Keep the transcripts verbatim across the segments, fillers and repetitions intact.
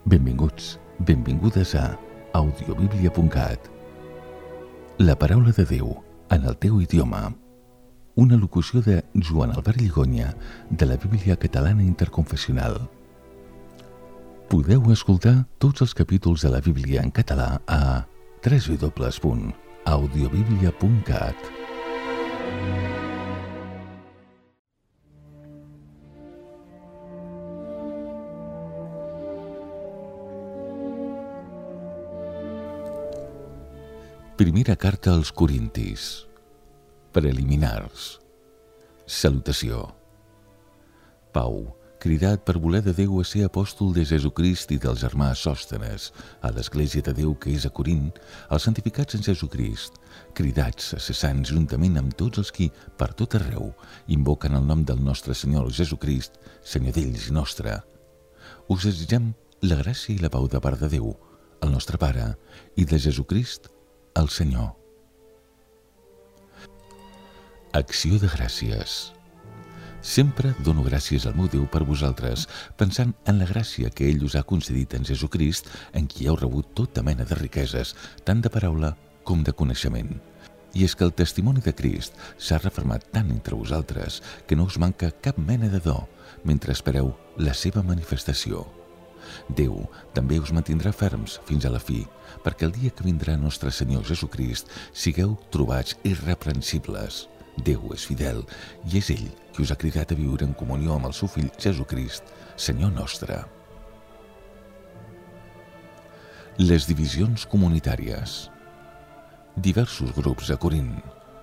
Benvinguts, benvingudes a audiobiblia punt cat. La paraula de Déu en el teu idioma. Una locució de Joan Albert Lligonya de la Bíblia Catalana Interconfessional. Podeu escoltar tots els capítols de la Bíblia en català a w w w punt audiobiblia punt cat. Primera carta als Corintis. Preliminars. Salutació. Pau, cridat per voler de Déu a ser apòstol de Jesucrist i del germà Sòstenes, a l'Església de Déu que és a Corint, els santificats en Jesucrist, cridats a ser sants juntament amb tots els qui, per tot arreu, invoquen el nom del nostre Senyor Jesucrist, Senyor d'ells i nostre. Us desitgem la gràcia i la pau de part de Déu, el nostre Pare, i de Jesucrist, el Senyor. Acció de gràcies. Sempre dono gràcies al meu Déu per vosaltres, pensant en la gràcia que ell us ha concedit en Jesucrist, en qui heu rebut tota mena de riqueses, tant de paraula com de coneixement. I és que el testimoni de Crist s'ha refermat tant entre vosaltres que no us manca cap mena de do mentre espereu la seva manifestació. Déu també us mantindrà ferms fins a la fi, perquè el dia que vindrà nostre Senyor Jesucrist sigueu trobats irreprensibles. Déu és fidel i és ell qui us ha cridat a viure en comunió amb el seu fill Jesucrist, Senyor nostre. Les divisions comunitàries. Diversos grups a Corint.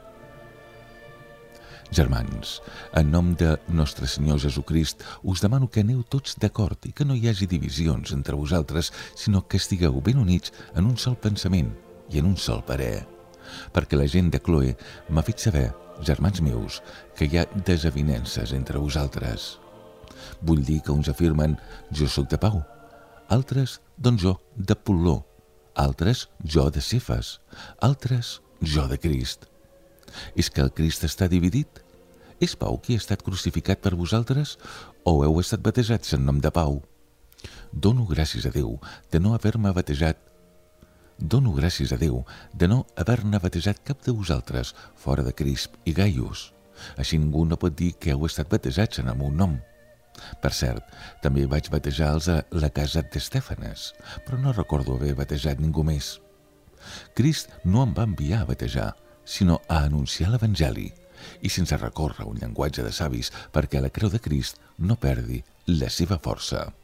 Germans, en nom de nostre Senyor Jesucrist, us demano que aneu tots d'acord i que no hi hagi divisions entre vosaltres, sinó que estigueu ben units en un sol pensament i en un sol parer. Perquè la gent de Cloè m'ha fet saber, germans meus, que hi ha desavinences entre vosaltres. Vull dir que uns afirmen, jo sóc de Pau, altres, doncs jo, de Pol·ló, altres, jo de Cefas, altres, jo de Crist. És que el Crist està dividit? És Pau qui ha estat crucificat per vosaltres o heu estat batejats en nom de Pau? Dono gràcies a Déu de no haver-me batejat Dono gràcies a Déu de no haver-ne batejat cap de vosaltres fora de Crisp i Gaius. Així ningú no pot dir que heu estat batejats en el meu nom. Per cert, també vaig batejar-los a la casa d'Estèfanes, però no recordo haver batejat ningú més. Crist no em va enviar a batejar, sinó a anunciar l'Evangeli, i sense recórrer un llenguatge de savis perquè la creu de Crist no perdi la seva força.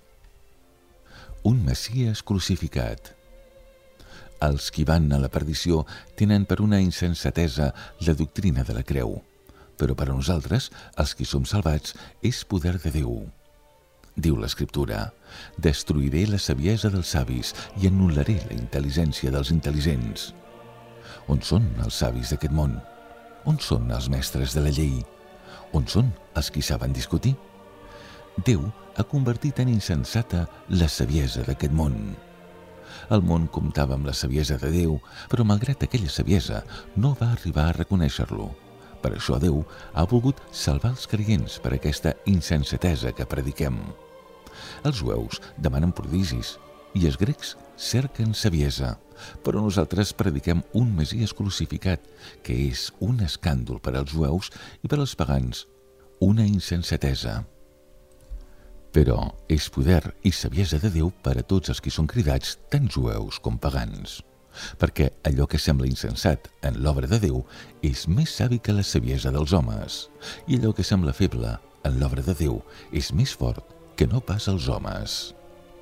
Un Messies crucificat. Els qui van a la perdició tenen per una insensatesa la doctrina de la creu, però per a nosaltres, els qui som salvats, és poder de Déu. Diu l'Escriptura, destruiré la saviesa dels savis i anul·laré la intel·ligència dels intel·ligents. On són els savis d'aquest món? On són els mestres de la llei? On són els qui saben discutir? Déu ha convertit en insensata la saviesa d'aquest món. El món comptava amb la saviesa de Déu, però malgrat aquella saviesa no va arribar a reconèixer-lo. Per això Déu ha volgut salvar els creients per aquesta insensatesa que prediquem. Els jueus demanen prodigis i els grecs cerquen saviesa, però nosaltres prediquem un Messies crucificat, que és un escàndol per als jueus i per als pagans, una insensatesa. Però és poder i saviesa de Déu per a tots els qui són cridats, tant jueus com pagans. Perquè allò que sembla insensat en l'obra de Déu és més savi que la saviesa dels homes, i allò que sembla feble en l'obra de Déu és més fort que no pas els homes.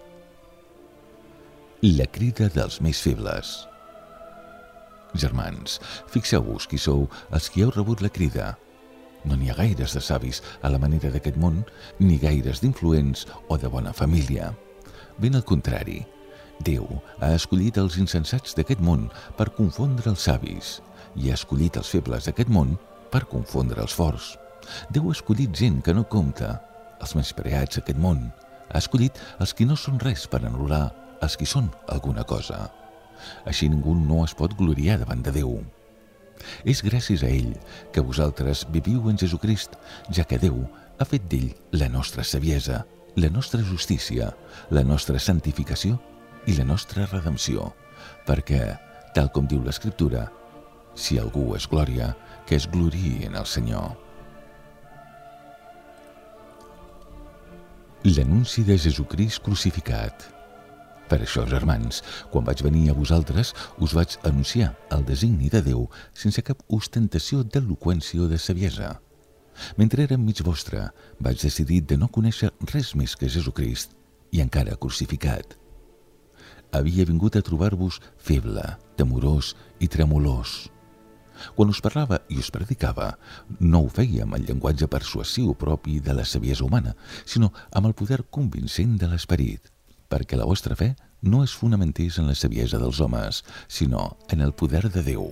La crida dels més febles. Germans, fixeu-vos qui sou els qui heu rebut la crida. No n'hi ha gaires de savis a la manera d'aquest món, ni gaires d'influents o de bona família. Ben al contrari, Déu ha escollit els insensats d'aquest món per confondre els savis i ha escollit els febles d'aquest món per confondre els forts. Déu ha escollit gent que no compta, els menyspreats d'aquest món. Ha escollit els qui no són res per anul·lar els qui són alguna cosa. Així ningú no es pot gloriar davant de Déu. És gràcies a ell que vosaltres viviu en Jesucrist, ja que Déu ha fet d'ell la nostra saviesa, la nostra justícia, la nostra santificació i la nostra redempció, perquè, tal com diu l'Escriptura, si algú és glòria, que es gloriï en el Senyor. L'anunci de Jesucrist crucificat. Per això, germans, quan vaig venir a vosaltres, us vaig anunciar el designi de Déu sense cap ostentació d'eloqüència o de saviesa. Mentre era enmig vostre, vaig decidir de no conèixer res més que Jesucrist, i encara crucificat. Havia vingut a trobar-vos feble, temorós i tremolós. Quan us parlava i us predicava, no ho feia amb el llenguatge persuasiu propi de la saviesa humana, sinó amb el poder convincent de l'esperit, perquè la vostra fe no es fonamentés en la saviesa dels homes, sinó en el poder de Déu.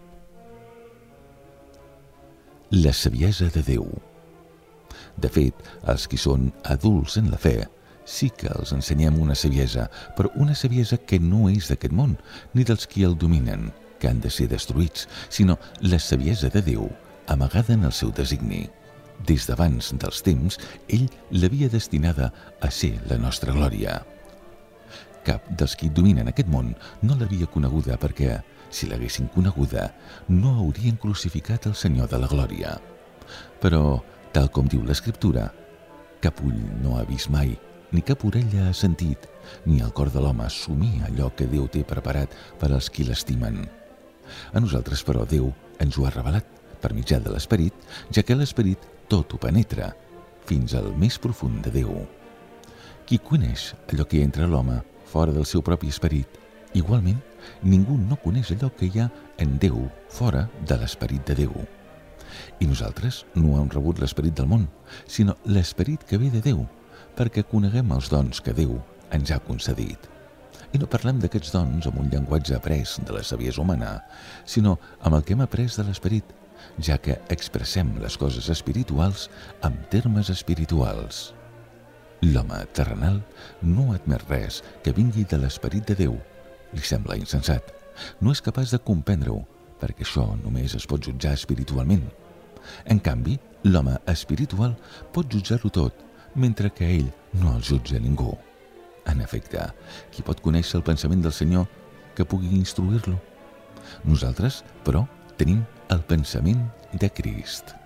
La saviesa de Déu. De fet, els qui són adults en la fe, sí que els ensenyem una saviesa, però una saviesa que no és d'aquest món, ni dels qui el dominen, que han de ser destruïts, sinó la saviesa de Déu, amagada en el seu designi. Des d'abans dels temps, ell l'havia destinada a ser la nostra glòria. Cap dels qui dominen aquest món no l'havia coneguda perquè, si l'haguessin coneguda, no haurien crucificat el Senyor de la glòria. Però, tal com diu l'Escriptura, cap ull no ha vist mai, ni cap orella ha sentit, ni el cor de l'home somia allò que Déu té preparat per als qui l'estimen. A nosaltres, però, Déu ens ho ha revelat per mitjà de l'Esperit, ja que l'Esperit tot ho penetra, fins al més profund de Déu. Qui coneix allò que entra a l'home fora del seu propi esperit? Igualment, ningú no coneix allò que hi ha en Déu fora de l'esperit de Déu. I nosaltres no hem rebut l'esperit del món, sinó l'esperit que ve de Déu, perquè coneguem els dons que Déu ens ha concedit. I no parlem d'aquests dons amb un llenguatge après de la saviesa humana, sinó amb el que hem après de l'esperit, ja que expressem les coses espirituals amb termes espirituals. L'home terrenal no admet res que vingui de l'esperit de Déu. Li sembla insensat. No és capaç de comprendre-ho, perquè això només es pot jutjar espiritualment. En canvi, l'home espiritual pot jutjar-ho tot, mentre que ell no el jutja ningú. En efecte, qui pot conèixer el pensament del Senyor que pugui instruir-lo? Nosaltres, però, tenim el pensament de Crist.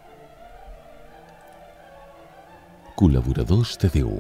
Col·laboradors de Déu.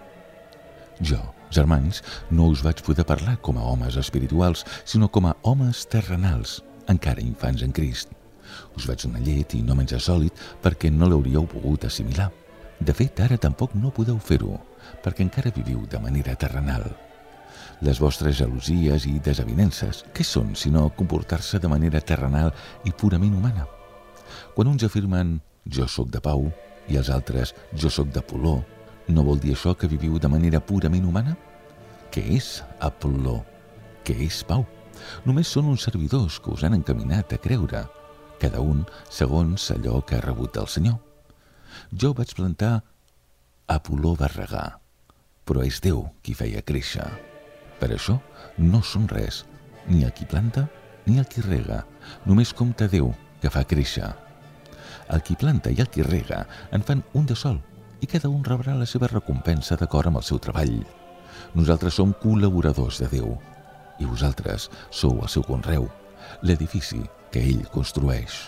Jo, germans, no us vaig poder parlar com a homes espirituals, sinó com a homes terrenals, encara infants en Crist. Us vaig donar llet i no menjar sòlid perquè no l'hauríeu pogut assimilar. De fet, ara tampoc no podeu fer-ho, perquè encara viviu de manera terrenal. Les vostres gelosies i desavinences, què són sinó comportar-se de manera terrenal i purament humana? Quan uns afirmen «jo sóc de pau» i els altres «jo sóc d'Apol·ló», no vol dir això que viviu de manera purament humana? Què és Apol·ló? Què és Pau? Només són uns servidors que us han encaminat a creure, cada un segons allò que ha rebut del Senyor. Jo vaig plantar, Apol·ló va regar, però és Déu qui feia créixer. Per això no són res, ni el qui planta ni el qui rega, només compta Déu que fa créixer. El qui planta i el qui rega en fan un de sol, i cada un rebrà la seva recompensa d'acord amb el seu treball. Nosaltres som col·laboradors de Déu, i vosaltres sou el seu conreu, l'edifici que ell construeix.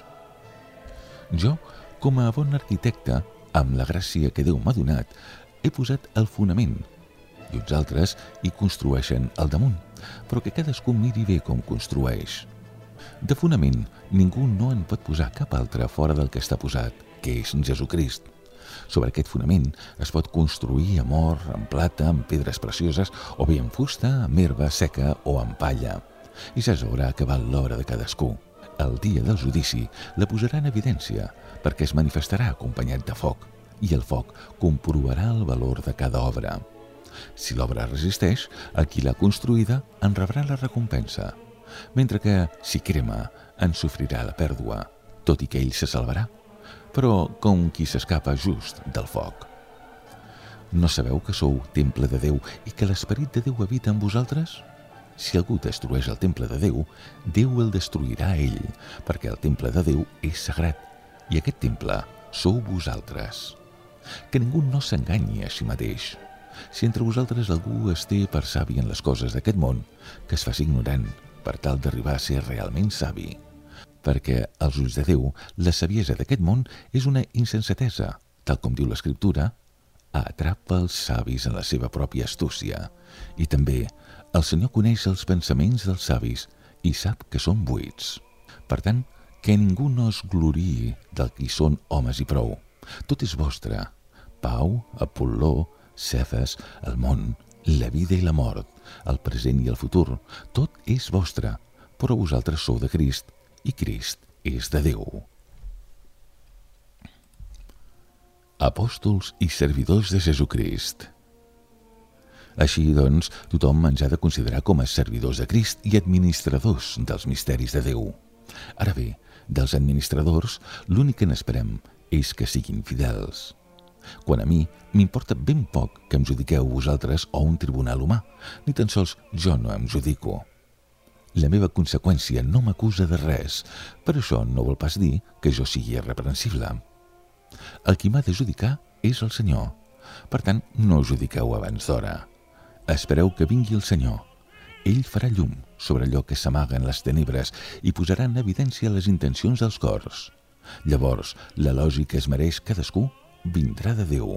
Jo, com a bon arquitecte, amb la gràcia que Déu m'ha donat, he posat el fonament, i uns altres hi construeixen al damunt, però que cadascú miri bé com construeix. De fonament, ningú no en pot posar cap altre fora del que està posat, que és Jesucrist. Sobre aquest fonament es pot construir amb or, amb plata, amb pedres precioses, o bé amb fusta, amb herba seca o amb palla. I ja s'haurà acabat l'obra de cadascú. El dia del judici la posarà en evidència, perquè es manifestarà acompanyat de foc, i el foc comprovarà el valor de cada obra. Si l'obra resisteix, el qui l'ha construïda en rebrà la recompensa, mentre que, si crema, en sofrirà la pèrdua, tot i que ell se salvarà, però com qui s'escapa just del foc. No sabeu que sou temple de Déu i que l'esperit de Déu habita en vosaltres? Si algú destrueix el temple de Déu, Déu el destruirà a ell, perquè el temple de Déu és sagrat, i aquest temple sou vosaltres. Que ningú no s'enganyi a si mateix. Si entre vosaltres algú es té per savi en les coses d'aquest món, que es faci ignorant, per tal d'arribar a ser realment savi. Perquè, als ulls de Déu, la saviesa d'aquest món és una insensatesa, tal com diu l'Escriptura, atrapa els savis en la seva pròpia astúcia. I també, el Senyor coneix els pensaments dels savis i sap que són buits. Per tant, que ningú no es gloriï del qui són homes i prou. Tot és vostre. Pau, Apol·ló, Cefes, el món, la vida i la mort, el present i el futur, tot és vostre, però vosaltres sou de Crist i Crist és de Déu. Apòstols i servidors de Jesucrist. Així, doncs, tothom ens ha de considerar com a servidors de Crist i administradors dels misteris de Déu. Ara bé, dels administradors, l'únic que n'esperem és que siguin fidels. Quan a mi, m'importa ben poc que em judiqueu vosaltres o un tribunal humà, ni tan sols jo no em judico. La meva conseqüència no m'acusa de res, però això no vol pas dir que jo sigui irreprensible. El qui m'ha de judicar és el Senyor. Per tant, no judiqueu abans d'hora. Espereu que vingui el Senyor. Ell farà llum sobre allò que s'amaga en les tenebres i posarà en evidència les intencions dels cors. Llavors, l'elogi que es mereix cadascú vindrà de Déu.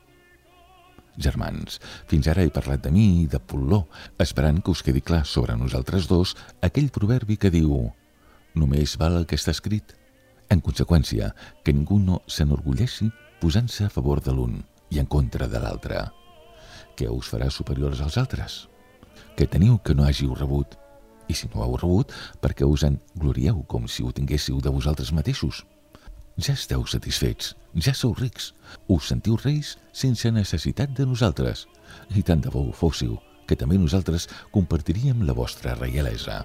Germans, fins ara he parlat de mi i d'Apol·ló, esperant que us quedi clar sobre nosaltres dos aquell proverbi que diu «Només val el que està escrit». En conseqüència, que ningú no s'enorgulleixi posant-se a favor de l'un i en contra de l'altre. Què us farà superiors als altres? Que teniu que no hàgiu rebut, i si no ho heu rebut, perquè us en glorieu com si ho tinguéssiu de vosaltres mateixos. Ja esteu satisfets, ja sou rics, us sentiu reis sense necessitat de nosaltres, i tant de bo ho fóssiu, que també nosaltres compartiríem la vostra reialesa.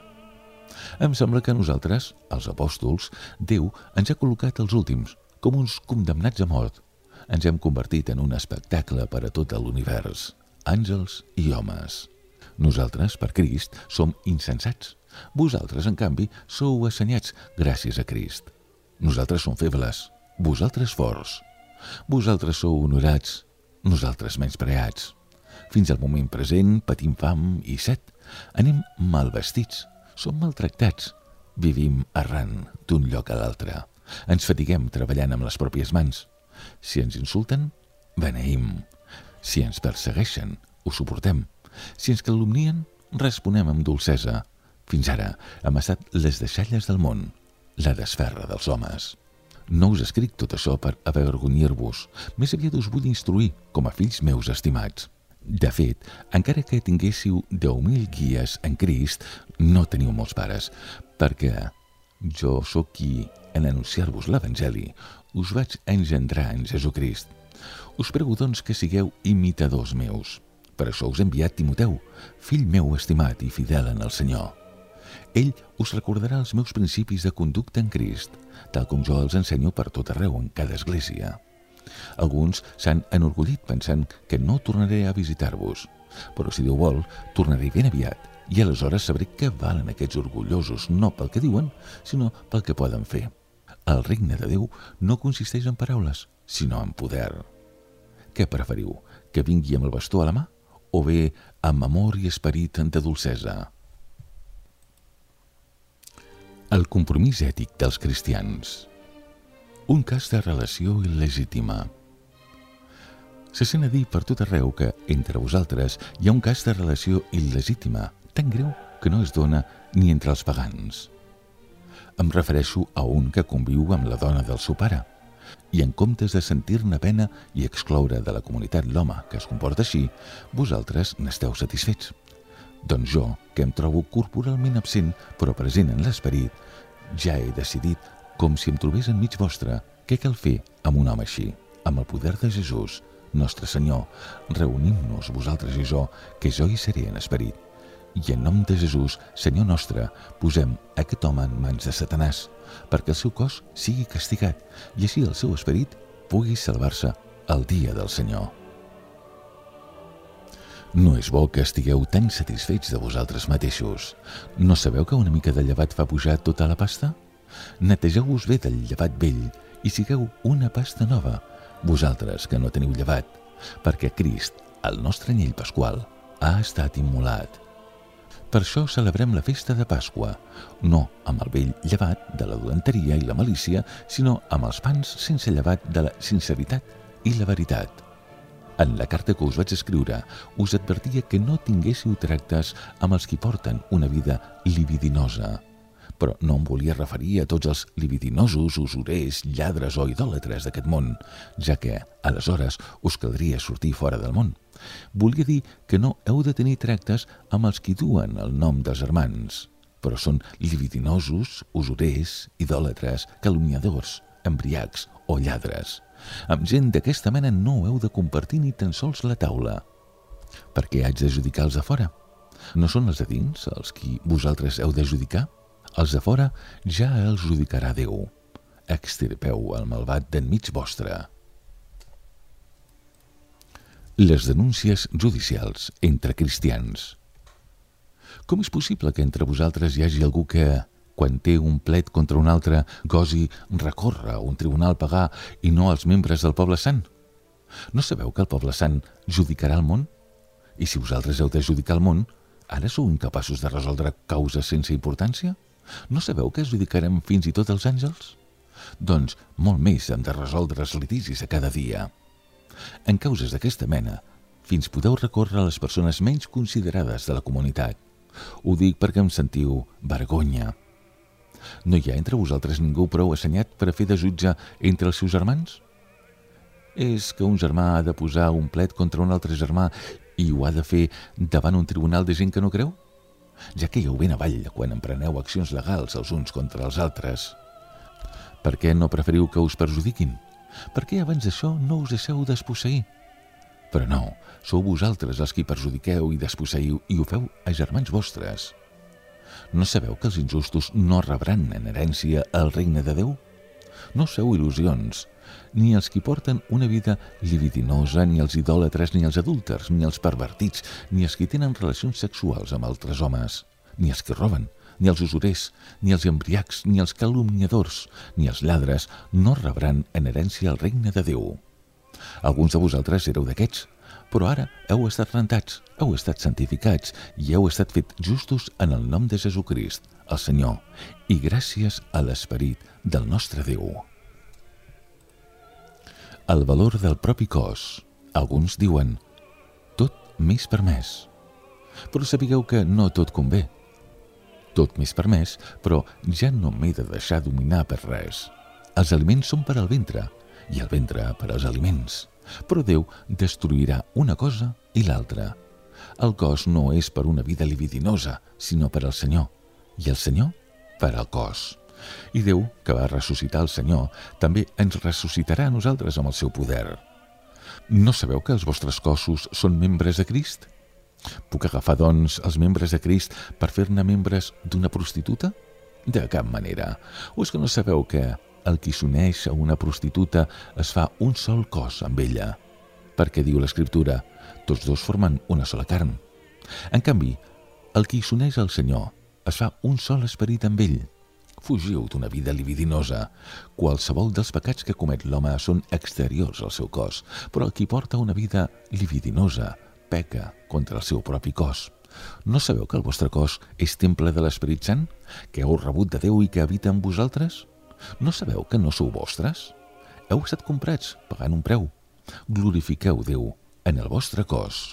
Em sembla que nosaltres, els apòstols, Déu ens ha col·locat els últims, com uns condemnats a mort. Ens hem convertit en un espectacle per a tot l'univers, àngels i homes. Nosaltres, per Crist, som insensats. Vosaltres, en canvi, sou assenyats gràcies a Crist. Nosaltres som febles, vosaltres forts. Vosaltres sou honorats, nosaltres menyspreats. Fins al moment present patim fam i set. Anem mal vestits, som maltractats. Vivim errant d'un lloc a l'altre. Ens fatiguem treballant amb les pròpies mans. Si ens insulten, beneïm. Si ens persegueixen, ho suportem. Si ens calumnien, responem amb dolcesa. Fins ara hem estat les deixalles del món, la desferra dels homes. No us escric tot això per avergonyir-vos, més aviat us vull instruir com a fills meus estimats. De fet, encara que tinguéssiu deu mil guies en Crist, no teniu molts pares, perquè jo sóc qui, en anunciar-vos l'Evangeli, us vaig engendrar en Jesucrist. Us prego, doncs, que sigueu imitadors meus. Per això us he enviat Timoteu, fill meu estimat i fidel en el Senyor. Ell us recordarà els meus principis de conducta en Crist, tal com jo els ensenyo per tot arreu en cada església. Alguns s'han enorgullit pensant que no tornaré a visitar-vos, però si Déu vol, tornaré ben aviat i aleshores sabré què valen aquests orgullosos no pel que diuen, sinó pel que poden fer. El regne de Déu no consisteix en paraules, sinó en poder. Què preferiu, que vingui amb el bastó a la mà o bé amb amor i esperit de dolcesa? El compromís ètic dels cristians. Un cas de relació il·legítima. Se sent a dir per tot arreu que entre vosaltres hi ha un cas de relació il·legítima tan greu que no es dona ni entre els pagans. Em refereixo a un que conviu amb la dona del seu pare, i en comptes de sentir-ne pena i excloure de la comunitat l'home que es comporta així, vosaltres n'esteu satisfets. Doncs jo, que em trobo corporalment absent però present en l'esperit, ja he decidit, com si em trobés enmig vostre, què cal fer amb un home així, amb el poder de Jesús, nostre Senyor. Reunim-nos vosaltres i jo, que jo hi seré en esperit. I en nom de Jesús, Senyor nostre, posem aquest home en mans de Satanàs, perquè el seu cos sigui castigat i així el seu esperit pugui salvar-se el dia del Senyor. No és bo que estigueu tan satisfets de vosaltres mateixos. No sabeu que una mica de llevat fa pujar tota la pasta? Netejeu-vos bé del llevat vell i sigueu una pasta nova, vosaltres que no teniu llevat, perquè Crist, el nostre anyell pasqual ha estat immolat. Per això celebrem la festa de Pasqua, no amb el vell llevat de la dolenteria i la malícia, sinó amb els pans sense llevat de la sinceritat i la veritat. En la carta que us vaig escriure, us advertia que no tinguéssiu tractes amb els qui porten una vida libidinosa. Però no em volia referir a tots els libidinosos, usurers, lladres o idòlatres d'aquest món, ja que, aleshores, us caldria sortir fora del món. Volia dir que no heu de tenir tractes amb els qui duen el nom dels germans, però són libidinosos, usurers, idòlatres, calumniadors, embriacs o lladres. Amb gent d'aquesta mena no heu de compartir ni tan sols la taula. Per què haig de judicar els de fora? No són els de dins els qui vosaltres heu de judicar? Els de fora ja els judicarà Déu. Extirpeu el malvat d'enmig vostre. Les denúncies judicials entre cristians. Com és possible que entre vosaltres hi hagi algú que, quan té un plet contra un altre, gosi recórrer a un tribunal pagà i no als membres del poble sant? No sabeu que el poble sant judicarà el món? I si vosaltres heu de judicar el món, ara sou incapaços de resoldre causes sense importància? No sabeu que es judicarem fins i tot els àngels? Doncs molt més hem de resoldre els litigis a cada dia. En causes d'aquesta mena, fins podeu recórrer a les persones menys considerades de la comunitat. Ho dic perquè em sentiu vergonya. No hi ha entre vosaltres ningú prou assenyat per a fer de jutge entre els seus germans? És que un germà ha de posar un plet contra un altre germà i ho ha de fer davant un tribunal de gent que no creu? Ja que hi heu ben avall quan empreneu accions legals els uns contra els altres. Per què no preferiu que us perjudiquin? Per què abans d'això no us deixeu desposseir? Però no, sou vosaltres els qui perjudiqueu i desposseiu i ho feu a germans vostres. No sabeu que els injustos no rebran en herència el regne de Déu? No feu il·lusions, ni els qui porten una vida libidinosa, ni els idòlatres, ni els adúlters, ni els pervertits, ni els qui tenen relacions sexuals amb altres homes, ni els que roben, ni els usurers, ni els embriacs, ni els calumniadors, ni els lladres no rebran en herència el regne de Déu. Alguns de vosaltres éreu d'aquests, però ara heu estat rentats, heu estat santificats i heu estat fet justos en el nom de Jesucrist, el Senyor, i gràcies a l'Esperit del nostre Déu. El valor del propi cos. Alguns diuen, tot m'és permès. Però sapigueu que no tot convé. Tot m'és permès, però ja no m'he de deixar dominar per res. Els aliments són per al ventre, i el ventre per als aliments. Però Déu destruirà una cosa i l'altra. El cos no és per una vida libidinosa, sinó per al Senyor, i el Senyor per al cos. I Déu, que va ressuscitar el Senyor, també ens ressuscitarà a nosaltres amb el seu poder. No sabeu que els vostres cossos són membres de Crist? Puc agafar, doncs, els membres de Crist per fer-ne membres d'una prostituta? De cap manera. O és que no sabeu que el qui s'uneix a una prostituta es fa un sol cos amb ella? Perquè diu l'Escriptura, tots dos formen una sola carn. En canvi, el qui s'uneix al Senyor es fa un sol esperit amb ell. Fugiu d'una vida libidinosa. Qualsevol dels pecats que comet l'home són exteriors al seu cos, però el qui porta una vida libidinosa peca contra el seu propi cos. No sabeu que el vostre cos és temple de l'Esperit Sant, que heu rebut de Déu i que habita en vosaltres? No sabeu que no sou vostres? Heu estat comprats pagant un preu. Glorifiqueu Déu en el vostre cos.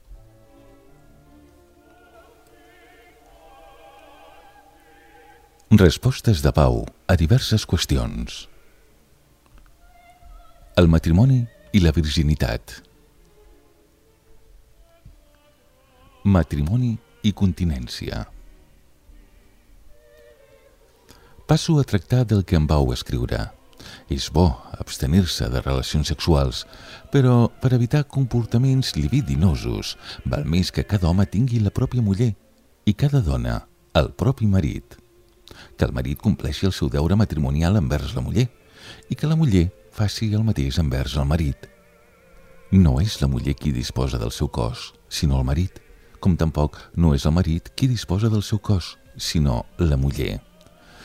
Respostes de Pau a diverses qüestions. El matrimoni i la virginitat. Matrimoni i continència. Passo a tractar del que em vau escriure. És bo abstenir-se de relacions sexuals, però per evitar comportaments libidinosos val més que cada home tingui la pròpia muller i cada dona el propi marit. Que el marit compleixi el seu deure matrimonial envers la muller i que la muller faci el mateix envers el marit. No és la muller qui disposa del seu cos, sinó el marit, com tampoc no és el marit qui disposa del seu cos, sinó la muller.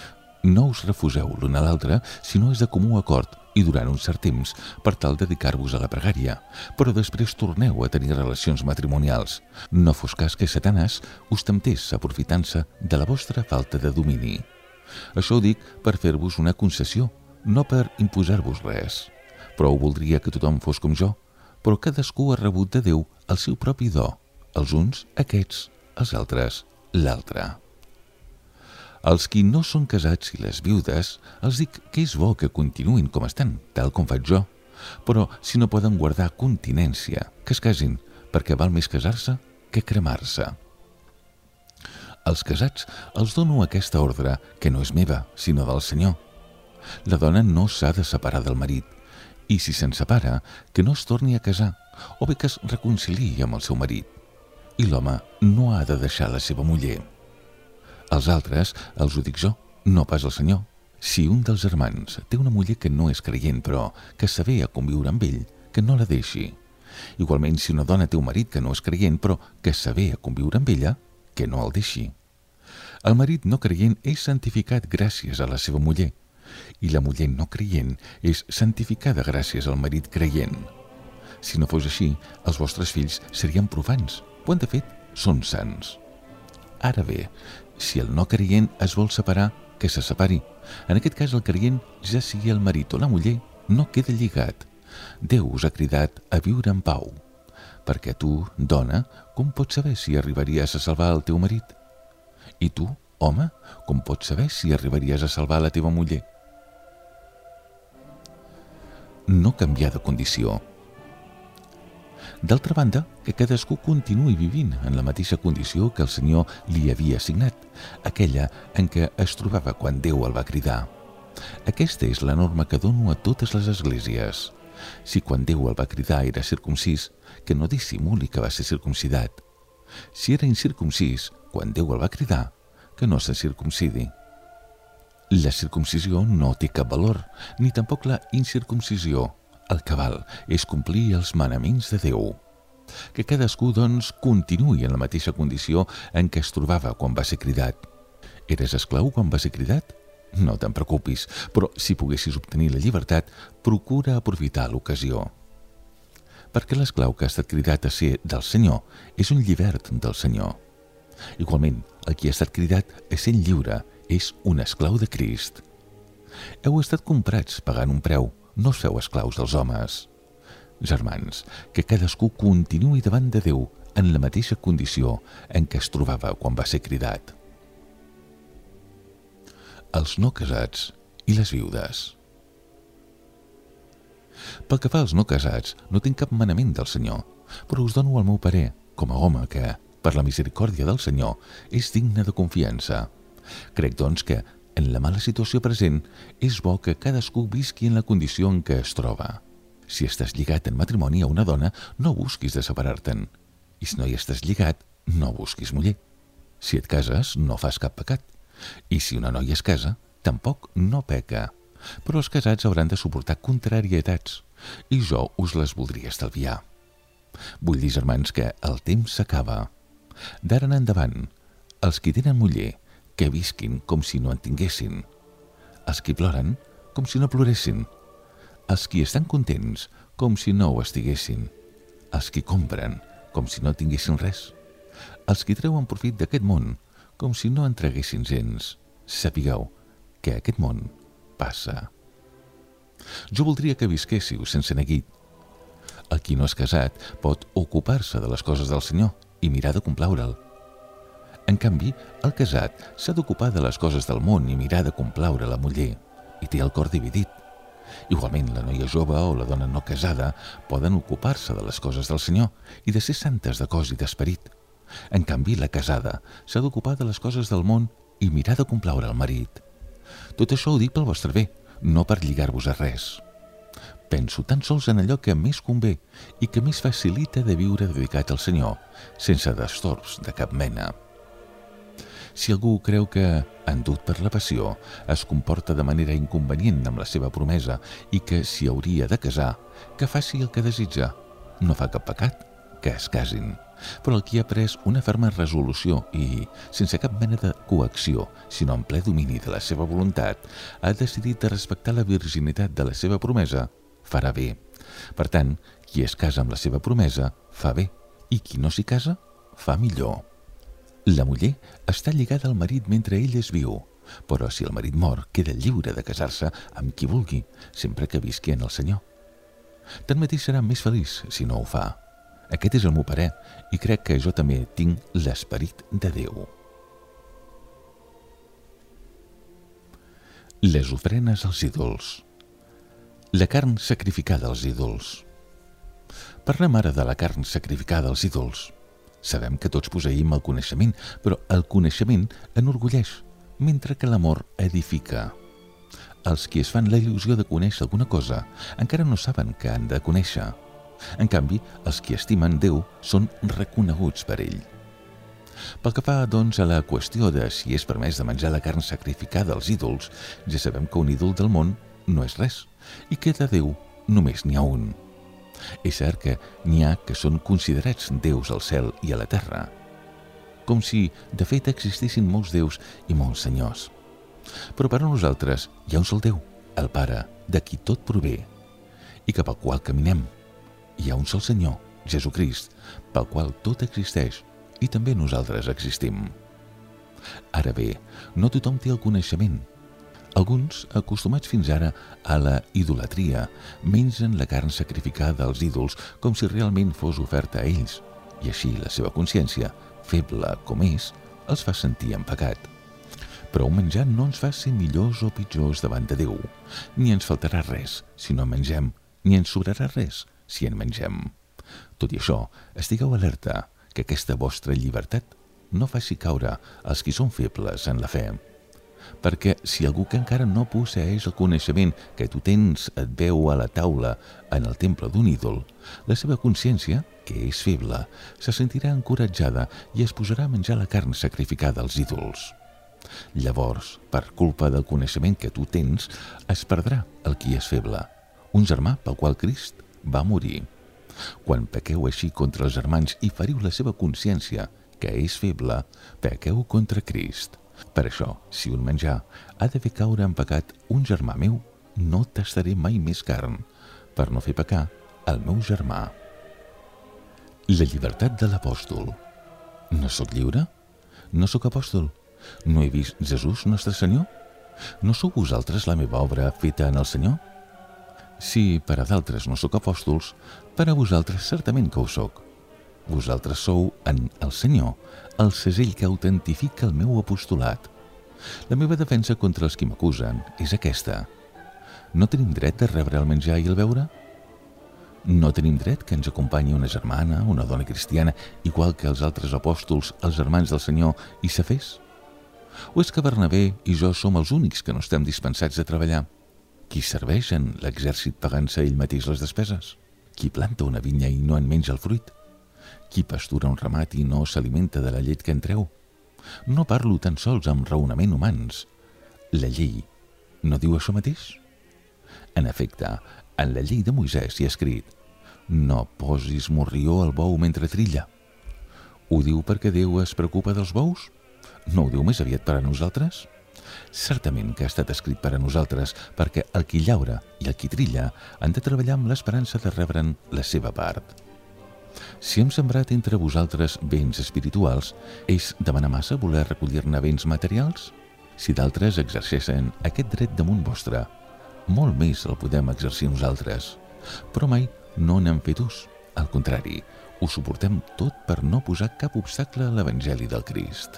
No us refuseu l'un a l'altre si no és de comú acord i durant un cert temps per tal de dedicar-vos a la pregària, però després torneu a tenir relacions matrimonials. No fos cas que Satanàs us temptés aprofitant-se de la vostra falta de domini. Això ho dic per fer-vos una concessió, no per imposar-vos res. Prou voldria que tothom fos com jo, però cadascú ha rebut de Déu el seu propi do, els uns aquests, els altres l'altre. Als qui no són casats i les viudes, els dic que és bo que continuïn com estan, tal com faig jo, però si no poden guardar continència, que es casin, perquè val més casar-se que cremar-se. Als casats els dono aquesta ordre, que no és meva, sinó del Senyor. La dona no s'ha de separar del marit, i si se'n separa, que no es torni a casar, o bé que es reconciliï amb el seu marit. I l'home no ha de deixar la seva muller. Els altres els ho dic jo, no pas el Senyor. Si un dels germans té una muller que no és creient, però que saber a conviure amb ell, que no la deixi. Igualment, si una dona té un marit que no és creient, però que saber a conviure amb ella, que no el deixi. El marit no creient és santificat gràcies a la seva muller, i la muller no creient és santificada gràcies al marit creient. Si no fos així, els vostres fills serien profans, quan de fet són sants. Ara bé, si el no creient es vol separar, que se separi. En aquest cas el creient, ja sigui el marit o la muller, no queda lligat. Déu us ha cridat a viure en pau. Perquè tu, dona, com pots saber si arribaries a salvar el teu marit? I tu, home, com pots saber si arribaries a salvar la teva muller? No canviar de condició. D'altra banda, que cadascú continuï vivint en la mateixa condició que el Senyor li havia assignat, aquella en què es trobava quan Déu el va cridar. Aquesta és la norma que dono a totes les esglésies. Si quan Déu el va cridar era circumcís, que no dissimuli que va ser circumcidat. Si era incircumcís, quan Déu el va cridar, que no se circumcidi. La circumcisió no té cap valor, ni tampoc la incircumcisió. El que val és complir els manaments de Déu. Que cadascú, doncs, continuï en la mateixa condició en què es trobava quan va ser cridat. Eres esclau quan va ser cridat? No te'n preocupis, però si poguessis obtenir la llibertat, procura aprofitar l'ocasió. Perquè l'esclau que ha estat cridat a ser del Senyor és un llibert del Senyor. Igualment, el qui ha estat cridat a ser lliure és un esclau de Crist. Heu estat comprats pagant un preu, no us feu esclaus dels homes. Germans, que cadascú continuï davant de Déu en la mateixa condició en què es trobava quan va ser cridat. Els no casats i les viudes. Pel que fa als no casats, no tinc cap manament del Senyor, però us dono el meu parer, com a home que, per la misericòrdia del Senyor, és digne de confiança. Crec, doncs, que en la mala situació present, és bo que cadascú visqui en la condició en què es troba. Si estàs lligat en matrimoni a una dona, no busquis de separar-te'n. I si no hi estàs lligat, no busquis muller. Si et cases, no fas cap pecat. I si una noia es casa, tampoc no peca. Però els casats hauran de suportar contrarietats, i jo us les voldria estalviar. Vull dir, germans, que el temps s'acaba. D'ara en endavant, els qui tenen muller, que visquin com si no en tinguessin. Els qui ploren, com si no ploressin. Els qui estan contents, com si no ho estiguessin. Els qui compren, com si no tinguessin res. Els qui treuen profit d'aquest món, com si no en traguessin gens. Sapigueu que aquest món passa. Jo voldria que visquéssiu sense neguit. El qui no és casat pot ocupar-se de les coses del Senyor i mirar de complaure'l. En canvi, el casat s'ha d'ocupar de les coses del món i mirar de complaure la muller, i té el cor dividit. Igualment, la noia jove o la dona no casada poden ocupar-se de les coses del Senyor i de ser santes de cos i d'esperit. En canvi, la casada s'ha d'ocupar de les coses del món i mirar de complaure el marit. Tot això ho dic pel vostre bé, no per lligar-vos a res. Penso tan sols en allò que més convé i que més facilita de viure dedicat al Senyor, sense destorbs de cap mena. Si algú creu que, endut per la passió, es comporta de manera inconvenient amb la seva promesa i que s'hi hauria de casar, que faci el que desitja. No fa cap pecat, que es casin, però el qui ha pres una ferma resolució i, sense cap mena de coacció, sinó en ple domini de la seva voluntat, ha decidit de respectar la virginitat de la seva promesa, farà bé. Per tant, qui es casa amb la seva promesa, fa bé, i qui no s'hi casa, fa millor. La muller està lligada al marit mentre ell és viu, però si el marit mor, queda lliure de casar-se amb qui vulgui, sempre que visqui en el Senyor. Tanmateix serà més feliç si no ho fa. Aquest és el meu parer i crec que jo també tinc l'esperit de Déu. Les ofrenes als ídols. La carn sacrificada als ídols. Parlem ara de la carn sacrificada als ídols. Sabem que tots posseïm el coneixement, però el coneixement enorgulleix, mentre que l'amor edifica. Els qui es fan la il·lusió de conèixer alguna cosa encara no saben que han de conèixer. En canvi, els qui estimen Déu són reconeguts per ell. Pel que fa, doncs, a la qüestió de si és permès de menjar la carn sacrificada als ídols, ja sabem que un ídol del món no és res i que de Déu només n'hi ha un. És cert que n'hi ha que són considerats déus al cel i a la terra, com si, de fet, existissin molts déus i molts senyors. Però per a nosaltres hi ha un sol Déu, el Pare, de qui tot prové i cap al qual caminem. Hi ha un sol Senyor, Jesucrist, pel qual tot existeix i també nosaltres existim. Ara bé, no tothom té el coneixement. Alguns, acostumats fins ara a la idolatria, mengen la carn sacrificada als ídols com si realment fos oferta a ells, i així la seva consciència, feble com és, els fa sentir en pecat. Però un menjar no ens fa ser millors o pitjors davant de Déu. Ni ens faltarà res si no mengem, ni ens sobrarà res si en mengem. Tot i això, estigueu alerta que aquesta vostra llibertat no faci caure els qui són febles en la fe. Perquè si algú que encara no posseeix el coneixement que tu tens et veu a la taula en el temple d'un ídol, la seva consciència, que és feble, se sentirà encoratjada i es posarà a menjar la carn sacrificada als ídols. Llavors, per culpa del coneixement que tu tens, es perdrà el qui és feble, un germà pel qual Crist va morir. Quan pequeu així contra els germans i feriu la seva consciència, que és feble, pequeu contra Crist. Per això, si un menjar ha de fer caure en pecat un germà meu, no tastaré mai més carn, per no fer pecar el meu germà. La llibertat de l'apòstol. No sóc lliure? No sóc apòstol? No he vist Jesús, nostre Senyor? No sou vosaltres la meva obra feta en el Senyor? Si per a d'altres no sóc apòstols, per a vosaltres certament que ho sóc. Vosaltres sou, en el Senyor, el segell que autentifica el meu apostolat. La meva defensa contra els qui m'acusen és aquesta. No tenim dret de rebre el menjar i el beure? No tenim dret que ens acompanyi una germana, una dona cristiana, igual que els altres apòstols, els germans del Senyor, i se fes? O és que Bernabé i jo som els únics que no estem dispensats de treballar? Qui serveix en l'exèrcit pagant-se ell mateix les despeses? Qui planta una vinya i no en menja el fruit? Qui pastura un ramat i no s'alimenta de la llet que en treu? No parlo tan sols amb raonament humans. La llei no diu això mateix? En efecte, en la llei de Moisès hi ha escrit: no posis morrió al bou mentre trilla. Ho diu perquè Déu es preocupa dels bous? No ho diu més aviat per a nosaltres? Certament que ha estat escrit per a nosaltres, perquè el qui llaura i el qui trilla han de treballar amb l'esperança de rebre'n la seva part. Si hem sembrat entre vosaltres béns espirituals, és demanar massa voler recollir-ne béns materials? Si d'altres exerceixen aquest dret damunt vostre, molt més el podem exercir nosaltres, però mai no n'hem fet ús. Al contrari, ho suportem tot per no posar cap obstacle a l'Evangeli del Crist.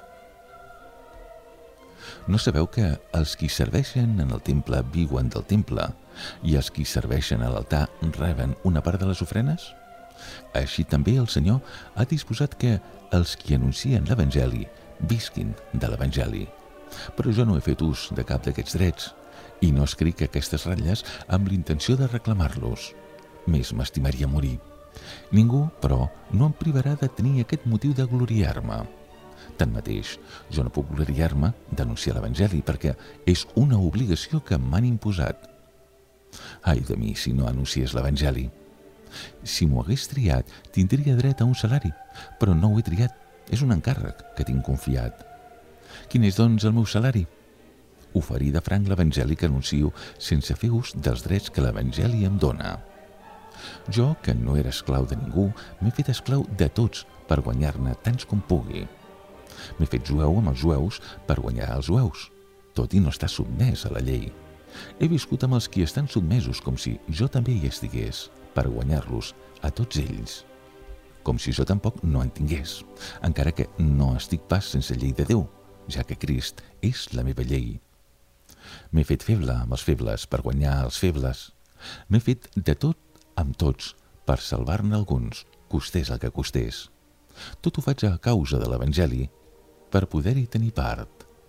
No sabeu que els qui serveixen en el temple viuen del temple i els qui serveixen a l'altar reben una part de les ofrenes? Així també el Senyor ha disposat que els qui anuncien l'Evangeli visquin de l'Evangeli. Però jo no he fet ús de cap d'aquests drets i no escric aquestes ratlles amb l'intenció de reclamar-los. Més m'estimaria morir. Ningú, però, no em privarà de tenir aquest motiu de gloriar-me. Tanmateix, jo no puc gloriar-me d'anunciar l'Evangeli perquè és una obligació que m'han imposat. Ai de mi si no anunciés l'Evangeli. Si m'ho hagués triat, tindria dret a un salari, però no ho he triat. És un encàrrec que tinc confiat. Quin és, doncs, el meu salari? Oferir de franc l'Evangeli que anuncio sense fer ús dels drets que l'Evangeli em dona. Jo, que no era esclau de ningú, m'he fet esclau de tots per guanyar-ne tants com pugui. M'he fet jueu amb els jueus per guanyar els jueus, tot i no estar sotmès a la llei. He viscut amb els qui estan sotmesos com si jo també hi estigués, per guanyar-los a tots ells. Com si jo tampoc no en tingués, encara que no estic pas sense llei de Déu, ja que Crist és la meva llei. M'he fet feble amb els febles per guanyar els febles. M'he fet de tot amb tots per salvar-ne alguns, costés el que costés. Tot ho faig a causa de l'Evangeli, per poder-hi tenir part.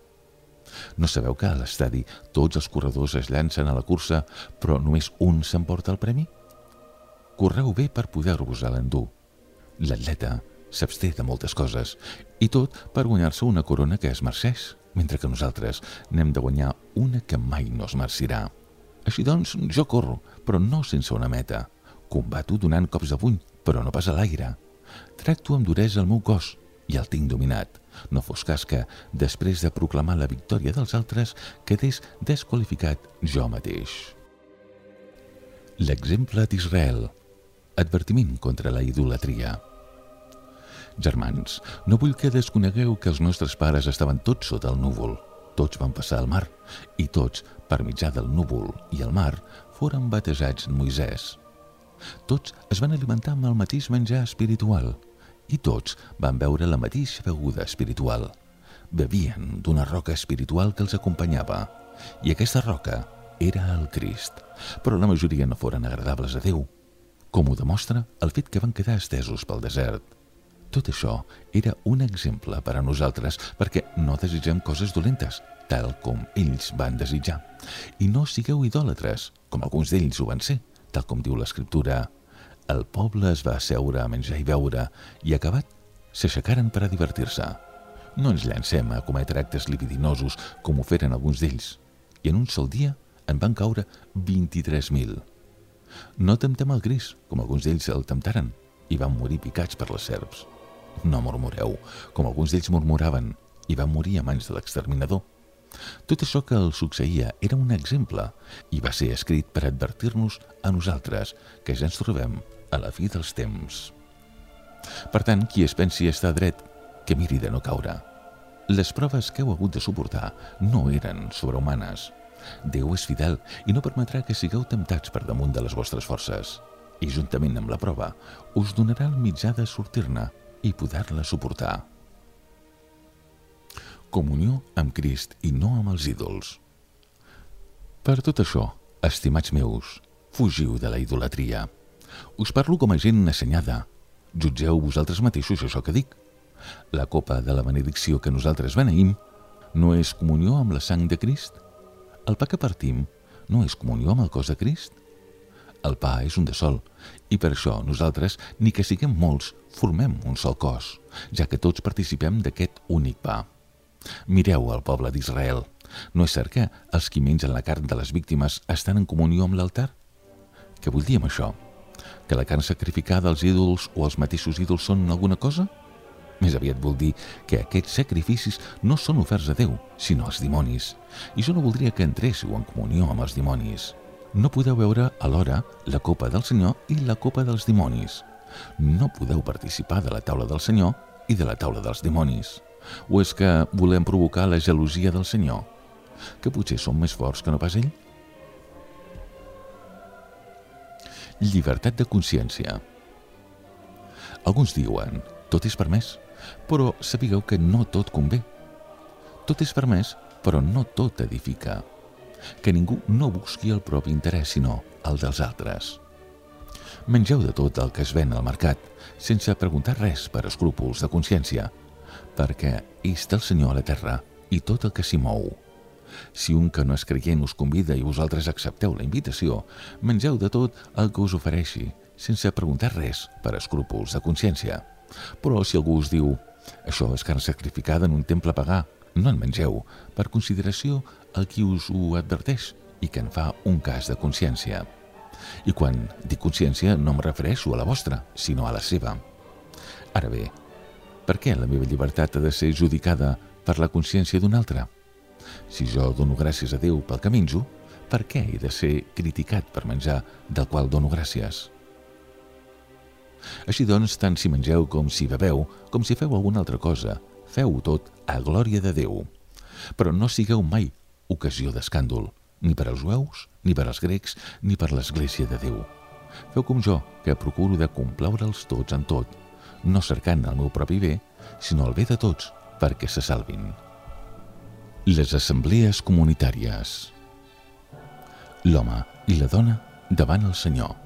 No sabeu que a l'estadi tots els corredors es llancen a la cursa, però només un s'emporta el premi? Correu bé per poder-vos-a l'endur. L'atleta s'absté de moltes coses, i tot per guanyar-se una corona que es merceix, mentre que nosaltres n'hem de guanyar una que mai no es mercirà. Així doncs, jo corro, però no sense una meta. Combato donant cops de puny, però no pas a l'aire. Tracto amb duresa el meu cos, i el tinc dominat. No fos cas que, després de proclamar la victòria dels altres, quedés desqualificat jo mateix. L'exemple d'Israel. Advertiment contra la idolatria. Germans, no vull que desconegueu que els nostres pares estaven tots sota el núvol. Tots van passar al mar, i tots, per mitjà del núvol i el mar, foren batejats en Moisès. Tots es van alimentar amb el mateix menjar espiritual, i tots van beure la mateixa beguda espiritual. Bevien d'una roca espiritual que els acompanyava, i aquesta roca era el Crist, però la majoria no foren agradables a Déu, com ho demostra el fet que van quedar estesos pel desert. Tot això era un exemple per a nosaltres perquè no desitgem coses dolentes, tal com ells van desitjar. I no sigueu idòlatres, com alguns d'ells ho van ser, tal com diu l'Escriptura. El poble es va asseure a menjar i beure, i acabat, s'aixecaren per a divertir-se. No ens llancem a cometre actes libidinosos com ho feren alguns d'ells, i en un sol dia en van caure vint-i-tres mil. No temptem el gris, com alguns d'ells el temptaren, i van morir picats per les serps. No murmureu, com alguns d'ells murmuraven, i van morir a mans de l'exterminador. Tot això que els succeïa era un exemple, i va ser escrit per advertir-nos a nosaltres que ja ens trobem a la fi dels temps. Per tant, qui es pensi estar dret, que miri de no caure. Les proves que heu hagut de suportar no eren sobrehumanes. Déu és fidel i no permetrà que sigueu temptats per damunt de les vostres forces, i juntament amb la prova us donarà el mitjà de sortir-ne i poder-la suportar. Comunió amb Crist i no amb els ídols. Per tot això, estimats meus, fugiu de la idolatria. Us parlo com a gent assenyada. Jutgeu vosaltres mateixos això que dic. La copa de la benedicció que nosaltres beneïm no és comunió amb la sang de Crist? El pa que partim no és comunió amb el cos de Crist? El pa és un de sol, i per això nosaltres, ni que siguem molts, formem un sol cos, ja que tots participem d'aquest únic pa. Mireu el poble d'Israel. No és cert que els qui mengen la carn de les víctimes estan en comunió amb l'altar? Què vull dir amb això? Que la carn sacrificada als ídols o als mateixos ídols són alguna cosa? Més aviat vol dir que aquests sacrificis no són oferts a Déu, sinó als dimonis. I jo no voldria que entréssiu en comunió amb els dimonis. No podeu veure alhora la copa del Senyor i la copa dels dimonis. No podeu participar de la taula del Senyor i de la taula dels dimonis. O és que volem provocar la gelosia del Senyor? Que potser som més forts que no pas ell? Llibertat de consciència. Alguns diuen, tot és permès, però sapigueu que no tot convé. Tot és permès, però no tot edifica. Que ningú no busqui el propi interès, sinó el dels altres. Mengeu de tot el que es ven al mercat, sense preguntar res per escrúpols de consciència, perquè és del Senyor a la terra i tot el que s'hi mou. Si un que no és creient us convida i vosaltres accepteu la invitació, mengeu de tot el que us ofereixi, sense preguntar res per escrúpols de consciència. Però si algú us diu, això és carn sacrificada en un temple pagà, no en mengeu, per consideració al qui us ho adverteix i que en fa un cas de consciència. I quan dic consciència no em refereixo a la vostra, sinó a la seva. Ara bé, per què la meva llibertat ha de ser judicada per la consciència d'un altre? Si jo dono gràcies a Déu pel que menjo, per què he de ser criticat per menjar del qual dono gràcies? Així doncs, tant si mengeu com si beveu, com si feu alguna altra cosa, feu-ho tot a glòria de Déu. Però no sigueu mai ocasió d'escàndol, ni per als jueus, ni per als grecs, ni per l'Església de Déu. Feu com jo, que procuro de complaure'ls tots en tot, no cercant el meu propi bé, sinó el bé de tots, perquè se salvin. Les assemblees comunitàries. L'home i la dona davant el Senyor.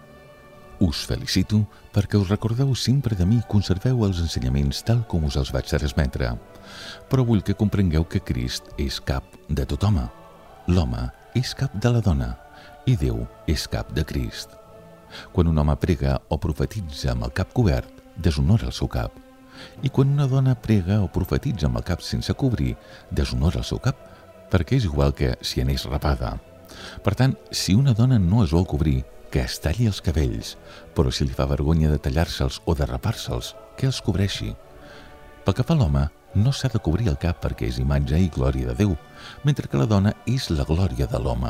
Us felicito perquè us recordeu sempre de mi i conserveu els ensenyaments tal com us els vaig transmetre, però vull que comprengueu que Crist és cap de tot home. L'home és cap de la dona i Déu és cap de Crist. Quan un home prega o profetitza amb el cap cobert, deshonora el seu cap, i quan una dona prega o profetitza amb el cap sense cobrir, deshonora el seu cap, perquè és igual que si anés rapada. Per tant, si una dona no es vol cobrir, que es talli els cabells, però si li fa vergonya de tallar-se'ls o de rapar-se'ls, que els cobreixi. Pel que fa a l'home, no s'ha de cobrir el cap perquè és imatge i glòria de Déu, mentre que la dona és la glòria de l'home.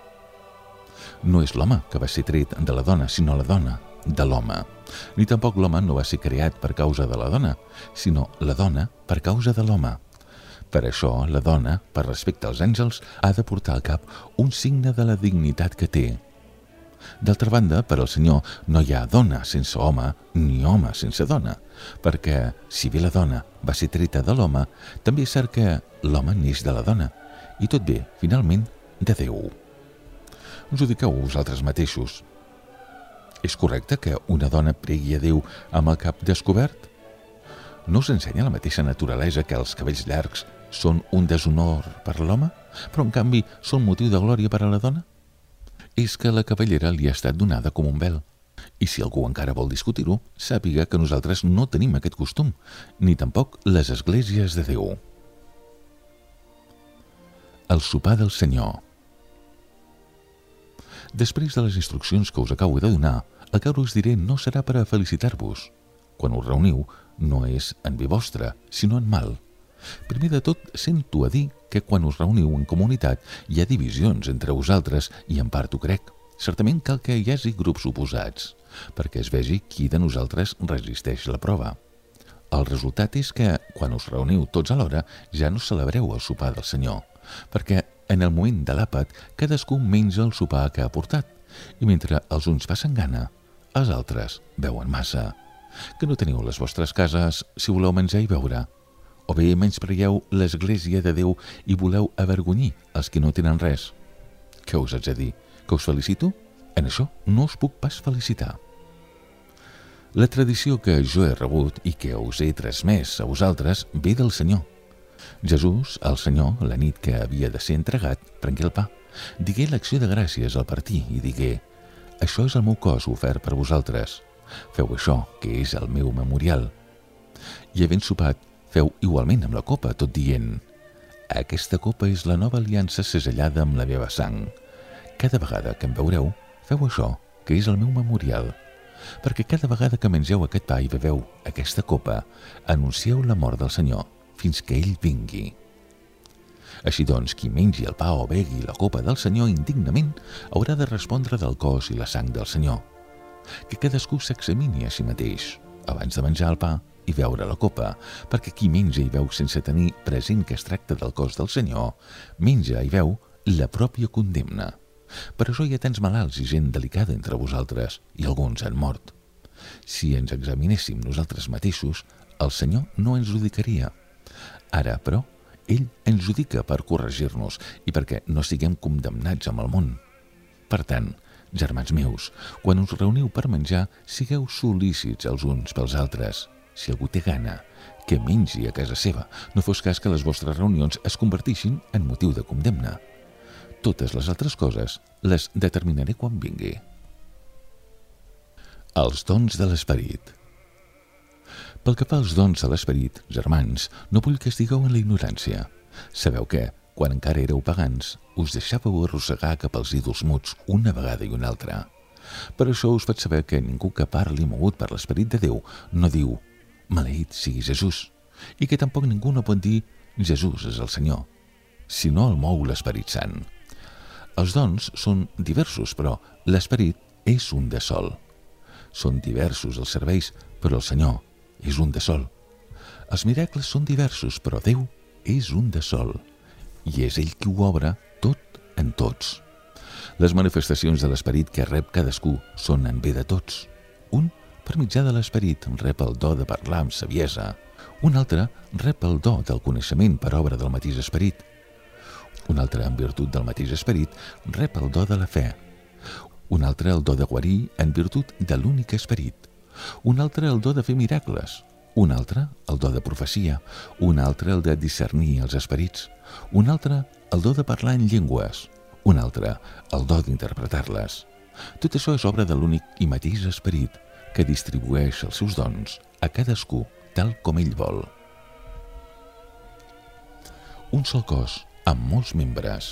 No és l'home que va ser tret de la dona, sinó la dona de l'home. Ni tampoc l'home no va ser creat per causa de la dona, sinó la dona per causa de l'home. Per això, la dona, per respecte als àngels, ha de portar al cap un signe de la dignitat que té. D'altra banda, per al Senyor no hi ha dona sense home ni home sense dona, perquè si bé la dona va ser treta de l'home, també és cert que l'home neix de la dona, i tot ve, finalment, de Déu. Us ho diqueu vosaltres mateixos. És correcte que una dona pregui a Déu amb el cap descobert? No us ensenya la mateixa naturalesa que els cabells llargs són un deshonor per l'home, però en canvi són motiu de glòria per a la dona? És que la cabellera li ha estat donada com un vel. I si algú encara vol discutir-ho, sàpiga que nosaltres no tenim aquest costum, ni tampoc les esglésies de Déu. El sopar del Senyor. Després de les instruccions que us acabo de donar, el que us diré no serà per a felicitar-vos. Quan us reuniu, no és en bé vostre, sinó en mal. Primer de tot, sento a dir que quan us reuniu en comunitat hi ha divisions entre vosaltres i en part ho crec. Certament cal que hi hagi grups oposats, perquè es vegi qui de nosaltres resisteix la prova. El resultat és que, quan us reuniu tots alhora, ja no celebreu el sopar del Senyor, perquè en el moment de l'àpat cadascú menja el sopar que ha portat, i mentre els uns passen gana, els altres beuen massa. Que no teniu les vostres cases si voleu menjar i beure, o bé menyspreieu l'Església de Déu i voleu avergonyir els que no tenen res. Què us haig de dir? Que us felicito? En això no us puc pas felicitar. La tradició que jo he rebut i que us he transmès a vosaltres ve del Senyor. Jesús, el Senyor, la nit que havia de ser entregat, prengué el pa, digué l'acció de gràcies al partir i digué: «Això és el meu cos ofert per vosaltres. Feu això, que és el meu memorial». I havent sopat, feu igualment amb la copa, tot dient: «Aquesta copa és la nova aliança segellada amb la meva sang. Cada vegada que em veureu, feu això, que és el meu memorial. Perquè cada vegada que mengeu aquest pa i beveu aquesta copa, anuncieu la mort del Senyor fins que ell vingui». Així doncs, qui mengi el pa o begui la copa del Senyor indignament haurà de respondre del cos i la sang del Senyor. Que cadascú s'examini a si mateix, abans de menjar el pa i beure la copa, perquè qui menja i beu sense tenir present que es tracta del cos del Senyor, menja i beu la pròpia condemna. Per això hi ha tants malalts i gent delicada entre vosaltres, i alguns han mort. Si ens examinéssim nosaltres mateixos, el Senyor no ens judicaria. Ara, però, ell ens judica per corregir-nos i perquè no siguem condemnats amb el món. Per tant, germans meus, quan us reuniu per menjar, sigueu solícits els uns pels altres. Si algú té gana, que mengi a casa seva, no fos cas que les vostres reunions es convertixin en motiu de condemna. Totes les altres coses les determinaré quan vingui. Els dons de l'Esperit. Pel que fa als dons de l'Esperit, germans, no vull que estigueu en la ignorància. Sabeu que, quan encara éreu pagans, us deixàveu arrossegar cap als ídols muts una vegada i una altra. Per això us faig saber que ningú que parli mogut per l'Esperit de Déu no diu «Maleït sigui Jesús», i que tampoc ningú no pot dir «Jesús és el Senyor», si no el mou l'Esperit Sant. Els dons són diversos, però l'Esperit és un de sol. Són diversos els serveis, però el Senyor és un de sol. Els miracles són diversos, però Déu és un de sol, i és ell qui ho obre tot en tots. Les manifestacions de l'Esperit que rep cadascú són en bé de tots. Un, per mitjà de l'Esperit, rep el do de parlar amb saviesa. Un altre rep el do del coneixement per obra del mateix Esperit. Un altre, en virtut del mateix Esperit, rep el do de la fe. Un altre, el do de guarir en virtut de l'únic Esperit. Un altre, el do de fer miracles. Un altre, el do de profecia. Un altre, el de discernir els esperits. Un altre, el do de parlar en llengües. Un altre, el do d'interpretar-les. Tot això és obra de l'únic i mateix Esperit, que distribueix els seus dons a cadascú tal com ell vol. Un sol cos amb molts membres.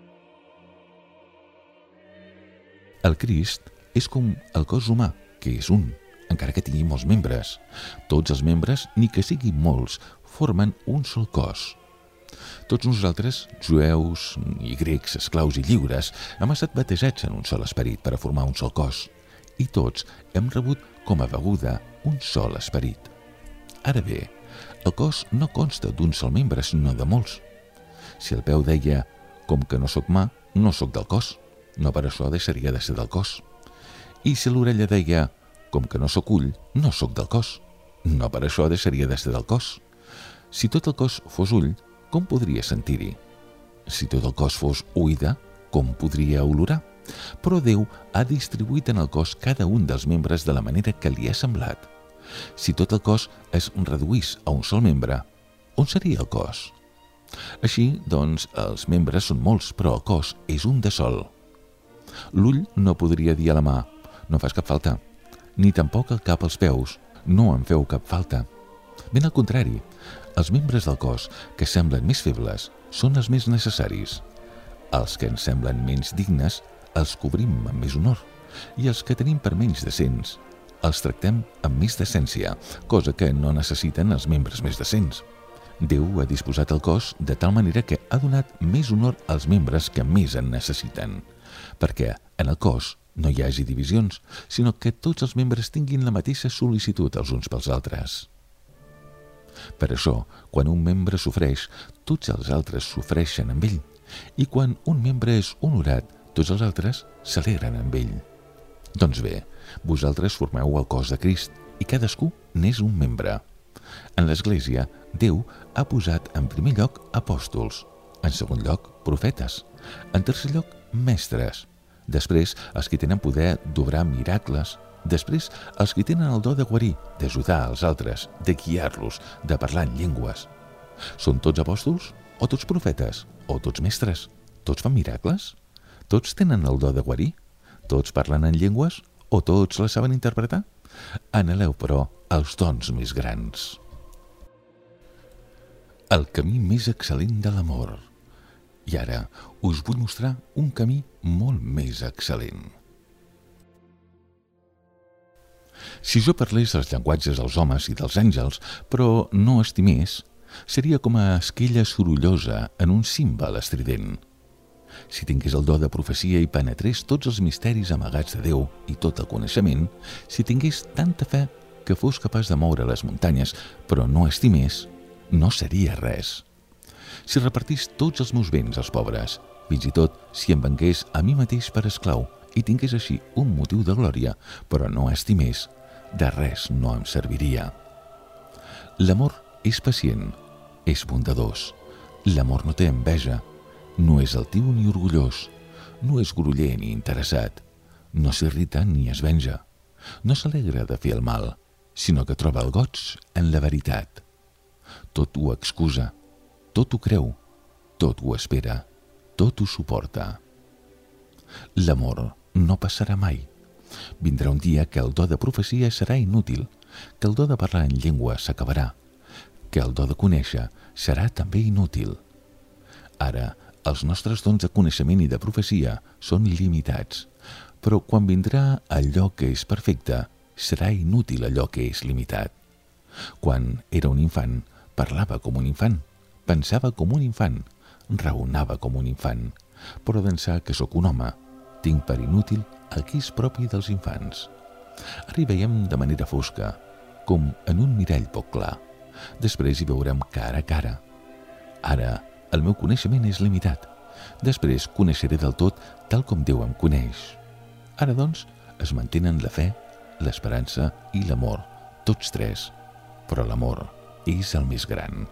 El Crist és com el cos humà, que és un, encara que tingui molts membres. Tots els membres, ni que siguin molts, formen un sol cos. Tots nosaltres, jueus i grecs, esclaus i lliures, hem estat batejats en un sol esperit per a formar un sol cos, i tots hem rebut com a beguda un sol esperit. Ara bé, el cos no consta d'un sol membre, sinó de molts. Si el peu deia, com que no sóc mà, no sóc del cos, no per això deixaria de ser del cos. I si l'orella deia, com que no sóc ull, no sóc del cos, no per això deixaria de ser del cos. Si tot el cos fos ull, com podria sentir-hi? Si tot el cos fos oïda, com podria olorar? Però Déu ha distribuït en el cos cada un dels membres de la manera que li ha semblat. Si tot el cos es reduís a un sol membre, on seria el cos? Així, doncs, els membres són molts, però el cos és un de sol. L'ull no podria dir a la mà, no fas cap falta, ni tampoc el cap als peus, no em feu cap falta. Ben al contrari, els membres del cos que semblen més febles són els més necessaris. Els que ens semblen menys dignes els cobrim amb més honor, i els que tenim per menys decents els tractem amb més decència, cosa que no necessiten els membres més decents. Déu ha disposat el cos de tal manera que ha donat més honor als membres que més en necessiten, perquè en el cos no hi hagi divisions, sinó que tots els membres tinguin la mateixa sol·licitud els uns pels altres. Per això, quan un membre sofreix, tots els altres sofreixen amb ell, i quan un membre és honorat, tots els altres s'alegren amb ell. Doncs bé, vosaltres formeu el cos de Crist, i cadascú n'és un membre. En l'Església, Déu ha posat en primer lloc apòstols, en segon lloc profetes, en tercer lloc mestres, després els que tenen poder d'obrar miracles, després els que tenen el do de guarir, d'ajudar als altres, de guiar-los, de parlar en llengües. Són tots apòstols o tots profetes o tots mestres? Tots fan miracles? Tots tenen el do de guarir? Tots parlen en llengües o tots les saben interpretar? Anheleu, però, als dons més grans. El camí més excel·lent de l'amor. I ara us vull mostrar un camí molt més excel·lent. Si jo parlés els llenguatges dels homes i dels àngels, però no estimés, seria com a esquella sorollosa en un címbal estrident. Si tingués el do de profecia i penetrés tots els misteris amagats de Déu i tot el coneixement, si tingués tanta fe que fos capaç de moure les muntanyes, però no estimés, no seria res. Si repartís tots els meus béns als pobres, fins i tot si em vengués a mi mateix per esclau i tingués així un motiu de glòria, però no estimés, de res no em serviria. L'amor és pacient, és bondadós. L'amor no té enveja, no és altiu ni orgullós, no és groller ni interessat, no s'irrita ni es venja, no s'alegra de fer el mal, sinó que troba el goig en la veritat. Tot ho excusa, tot ho creu, tot ho espera, tot ho suporta. L'amor no passarà mai. Vindrà un dia que el do de profecia serà inútil, que el do de parlar en llengua s'acabarà, que el do de conèixer serà també inútil. Ara, els nostres dons de coneixement i de profecia són limitats, però quan vindrà allò que és perfecte, serà inútil allò que és limitat. Quan era un infant, parlava com un infant, pensava com un infant, raonava com un infant, però d'ençà que sóc un home, tinc per inútil el que és propi dels infants. Ara hi veiem de manera fosca, com en un mirall poc clar. Després hi veurem cara a cara. Ara, el meu coneixement és limitat. Després coneixeré del tot tal com Déu em coneix. Ara, doncs, es mantenen la fe, l'esperança i l'amor, tots tres, però l'amor és el més gran.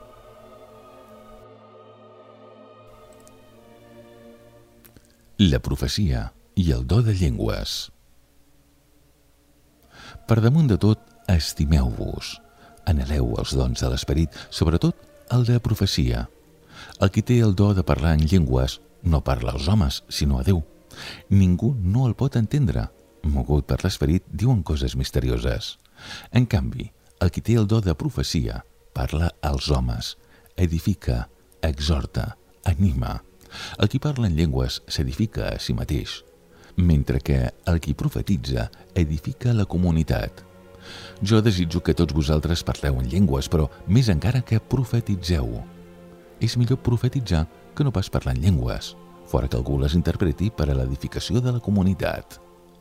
La profecia i el do de llengües. Per damunt de tot, estimeu-vos. Anheleu els dons de l'esperit, sobretot el de profecia. El qui té el do de parlar en llengües no parla als homes, sinó a Déu. Ningú no el pot entendre. Mogut per l'esperit, diuen coses misterioses. En canvi, el qui té el do de profecia parla als homes, edifica, exhorta, anima. El qui parla en llengües s'edifica a si mateix, mentre que el qui profetitza edifica la comunitat. Jo desitjo que tots vosaltres parleu en llengües, però més encara que profetitzeu. És millor profetitzar que no pas parlar en llengües, fora que algú les interpreti per a l'edificació de la comunitat.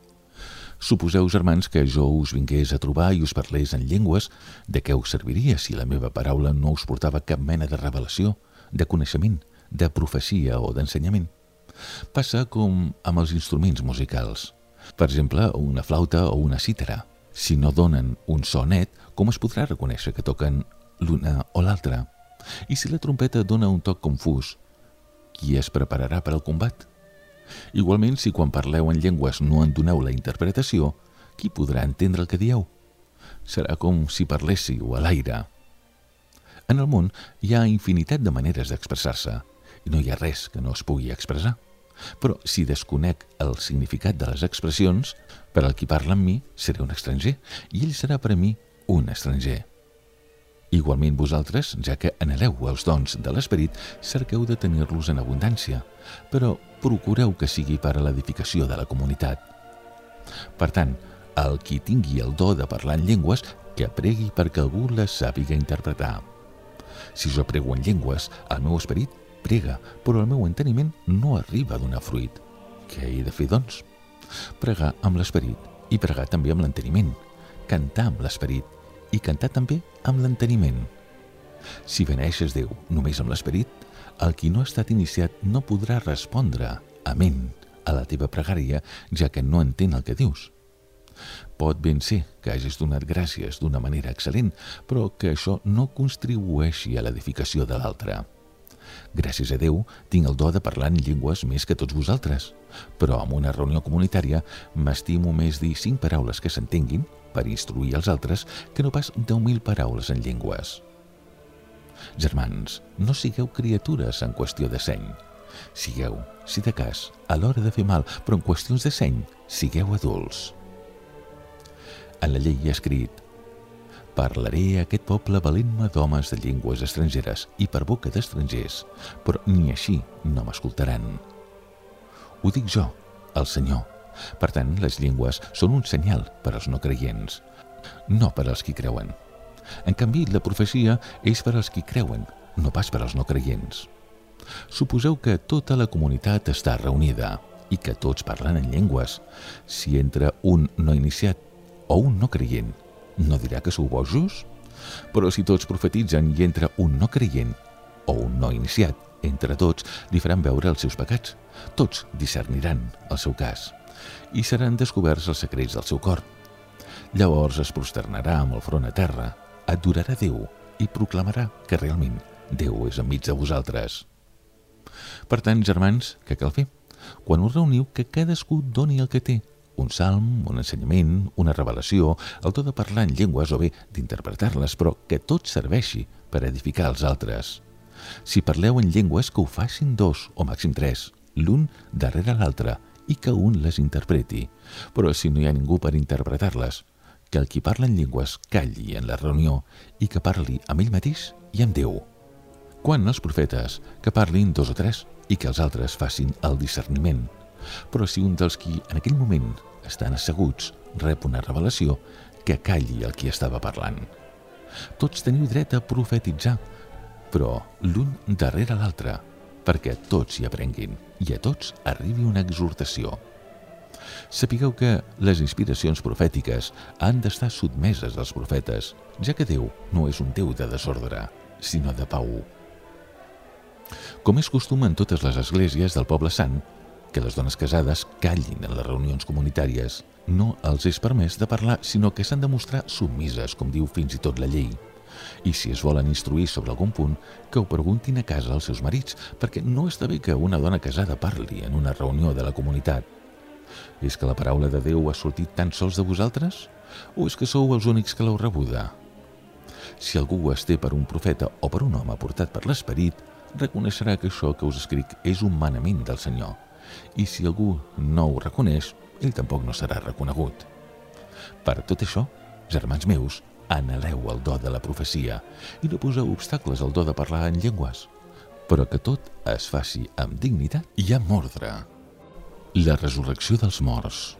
Suposeu, germans, que jo us vingués a trobar i us parlés en llengües, de què us serviria si la meva paraula no us portava cap mena de revelació, de coneixement, de profecia o d'ensenyament? Passa com amb els instruments musicals. Per exemple, una flauta o una cítara. Si no donen un so net, com es podrà reconèixer que toquen l'una o l'altra? I si la trompeta dona un toc confús, qui es prepararà per al combat? Igualment, si quan parleu en llengües no en doneu la interpretació, qui podrà entendre el que dieu? Serà com si parléssiu a l'aire. En el món hi ha infinitat de maneres d'expressar-se i no hi ha res que no es pugui expressar. Però si desconec el significat de les expressions, per al qui parla amb mi seré un estranger i ell serà per a mi un estranger. Igualment vosaltres, ja que anheleu els dons de l'esperit, cerqueu de tenir-los en abundància, però procureu que sigui per a l'edificació de la comunitat. Per tant, el qui tingui el do de parlar en llengües, que pregui perquè algú les sàpiga interpretar. Si jo prego en llengües, el meu esperit prega, però el meu enteniment no arriba a donar fruit. Què he de fer, doncs? Pregar amb l'esperit i pregar també amb l'enteniment, cantar amb l'esperit i cantar també amb l'enteniment. Si beneixes Déu només amb l'esperit, el qui no ha estat iniciat no podrà respondre amén a la teva pregària, ja que no entén el que dius. Pot ben ser que hagis donat gràcies d'una manera excel·lent, però que això no contribueixi a l'edificació de l'altre. Gràcies a Déu, tinc el do de parlar en llengües més que tots vosaltres, però en una reunió comunitària m'estimo més dir cinc paraules que s'entenguin per instruir els altres que no pas deu mil paraules en llengües. Germans, no sigueu criatures en qüestió de seny. Sigueu, si de cas, a l'hora de fer mal, però en qüestions de seny, sigueu adults. En la llei hi ha escrit: parlaré a aquest poble valent-me d'homes de llengües estrangeres i per boca d'estrangers, però ni així no m'escoltaran. Ho dic jo, el Senyor. Per tant, les llengües són un senyal per als no creients, no per als qui creuen. En canvi, la profecia és per als qui creuen, no pas per als no creients. Suposeu que tota la comunitat està reunida i que tots parlen en llengües. Si entra un no iniciat o un no creient, no dirà que sou bojos? Però si tots profetitzen i entra un no creient o un no iniciat, entre tots li faran veure els seus pecats. Tots discerniran el seu cas i seran descoberts els secrets del seu cor. Llavors es prosternarà amb el front a terra, adorarà Déu i proclamarà que realment Déu és enmig de vosaltres. Per tant, germans, què cal fer? Quan us reuniu, que cadascú doni el que té, un salm, un ensenyament, una revelació, el do de parlar en llengües o bé d'interpretar-les, però que tot serveixi per edificar els altres. Si parleu en llengües, que ho facin dos o màxim tres, l'un darrere l'altre, i que un les interpreti. Però si no hi ha ningú per interpretar-les, que el qui parla en llengües calli en la reunió i que parli amb ell mateix i amb Déu. Quan els profetes, que parlin dos o tres i que els altres facin el discerniment. Però si un dels qui en aquell moment estan asseguts rep una revelació, que calli el qui estava parlant. Tots teniu dret a profetitzar, però l'un darrere l'altre, perquè tots hi aprenguin i a tots arribi una exhortació. Sapigueu que les inspiracions profètiques han d'estar sotmeses als profetes, ja que Déu no és un Déu de desordre, sinó de pau. Com és costum en totes les esglésies del Poble Sant, que les dones casades callin en les reunions comunitàries. No els és permès de parlar, sinó que s'han de mostrar submises, com diu fins i tot la llei. I si es volen instruir sobre algun punt, que ho preguntin a casa als seus marits, perquè no està bé que una dona casada parli en una reunió de la comunitat. És que la paraula de Déu ha sortit tan sols de vosaltres? O és que sou els únics que l'heu rebuda? Si algú es té per un profeta o per un home portat per l'esperit, reconeixerà que això que us escric és un manament del Senyor. I si algú no ho reconeix, ell tampoc no serà reconegut. Per tot això, germans meus, anheleu el do de la profecia i no poseu obstacles al do de parlar en llengües, però que tot es faci amb dignitat i amb ordre. La resurrecció dels morts.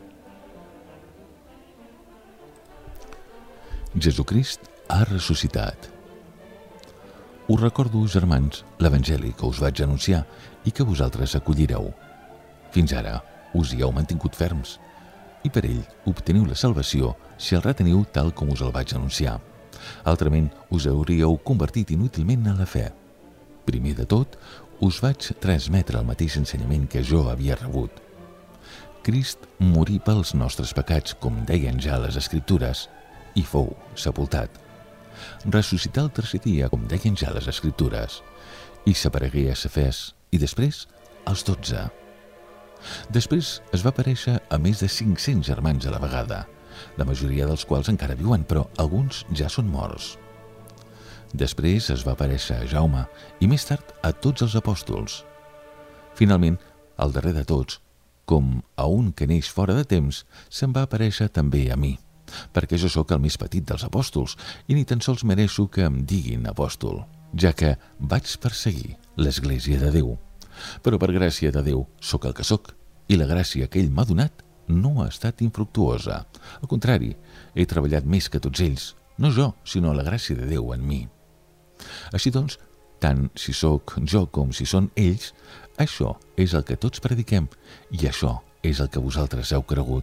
Jesucrist ha ressuscitat. Us recordo, germans, l'Evangeli que us vaig anunciar i que vosaltres acollireu. Fins ara us hi heu mantingut ferms i per ell obteniu la salvació si el reteniu tal com us el vaig anunciar. Altrament, us hauríeu convertit inútilment en la fe. Primer de tot, us vaig transmetre el mateix ensenyament que jo havia rebut. Crist morí pels nostres pecats, com deien ja les Escriptures, i fou sepultat. Ressuscità el tercer dia, com deien ja les Escriptures, i s'aparegué a Cefès, i després als dotze. Després es va aparèixer a més de cinc-cents germans a la vegada, la majoria dels quals encara viuen, però alguns ja són morts. Després es va aparèixer a Jaume i més tard a tots els apòstols. Finalment, al darrer de tots, com a un que neix fora de temps, se'm va aparèixer també a mi, perquè jo sóc el més petit dels apòstols i ni tan sols mereixo que em diguin apòstol, ja que vaig perseguir l'Església de Déu. Però per gràcia de Déu sóc el que sóc, i la gràcia que ell m'ha donat no ha estat infructuosa. Al contrari, he treballat més que tots ells, no jo, sinó la gràcia de Déu en mi. Així doncs, tant si sóc jo com si són ells, això és el que tots prediquem i això és el que vosaltres heu cregut.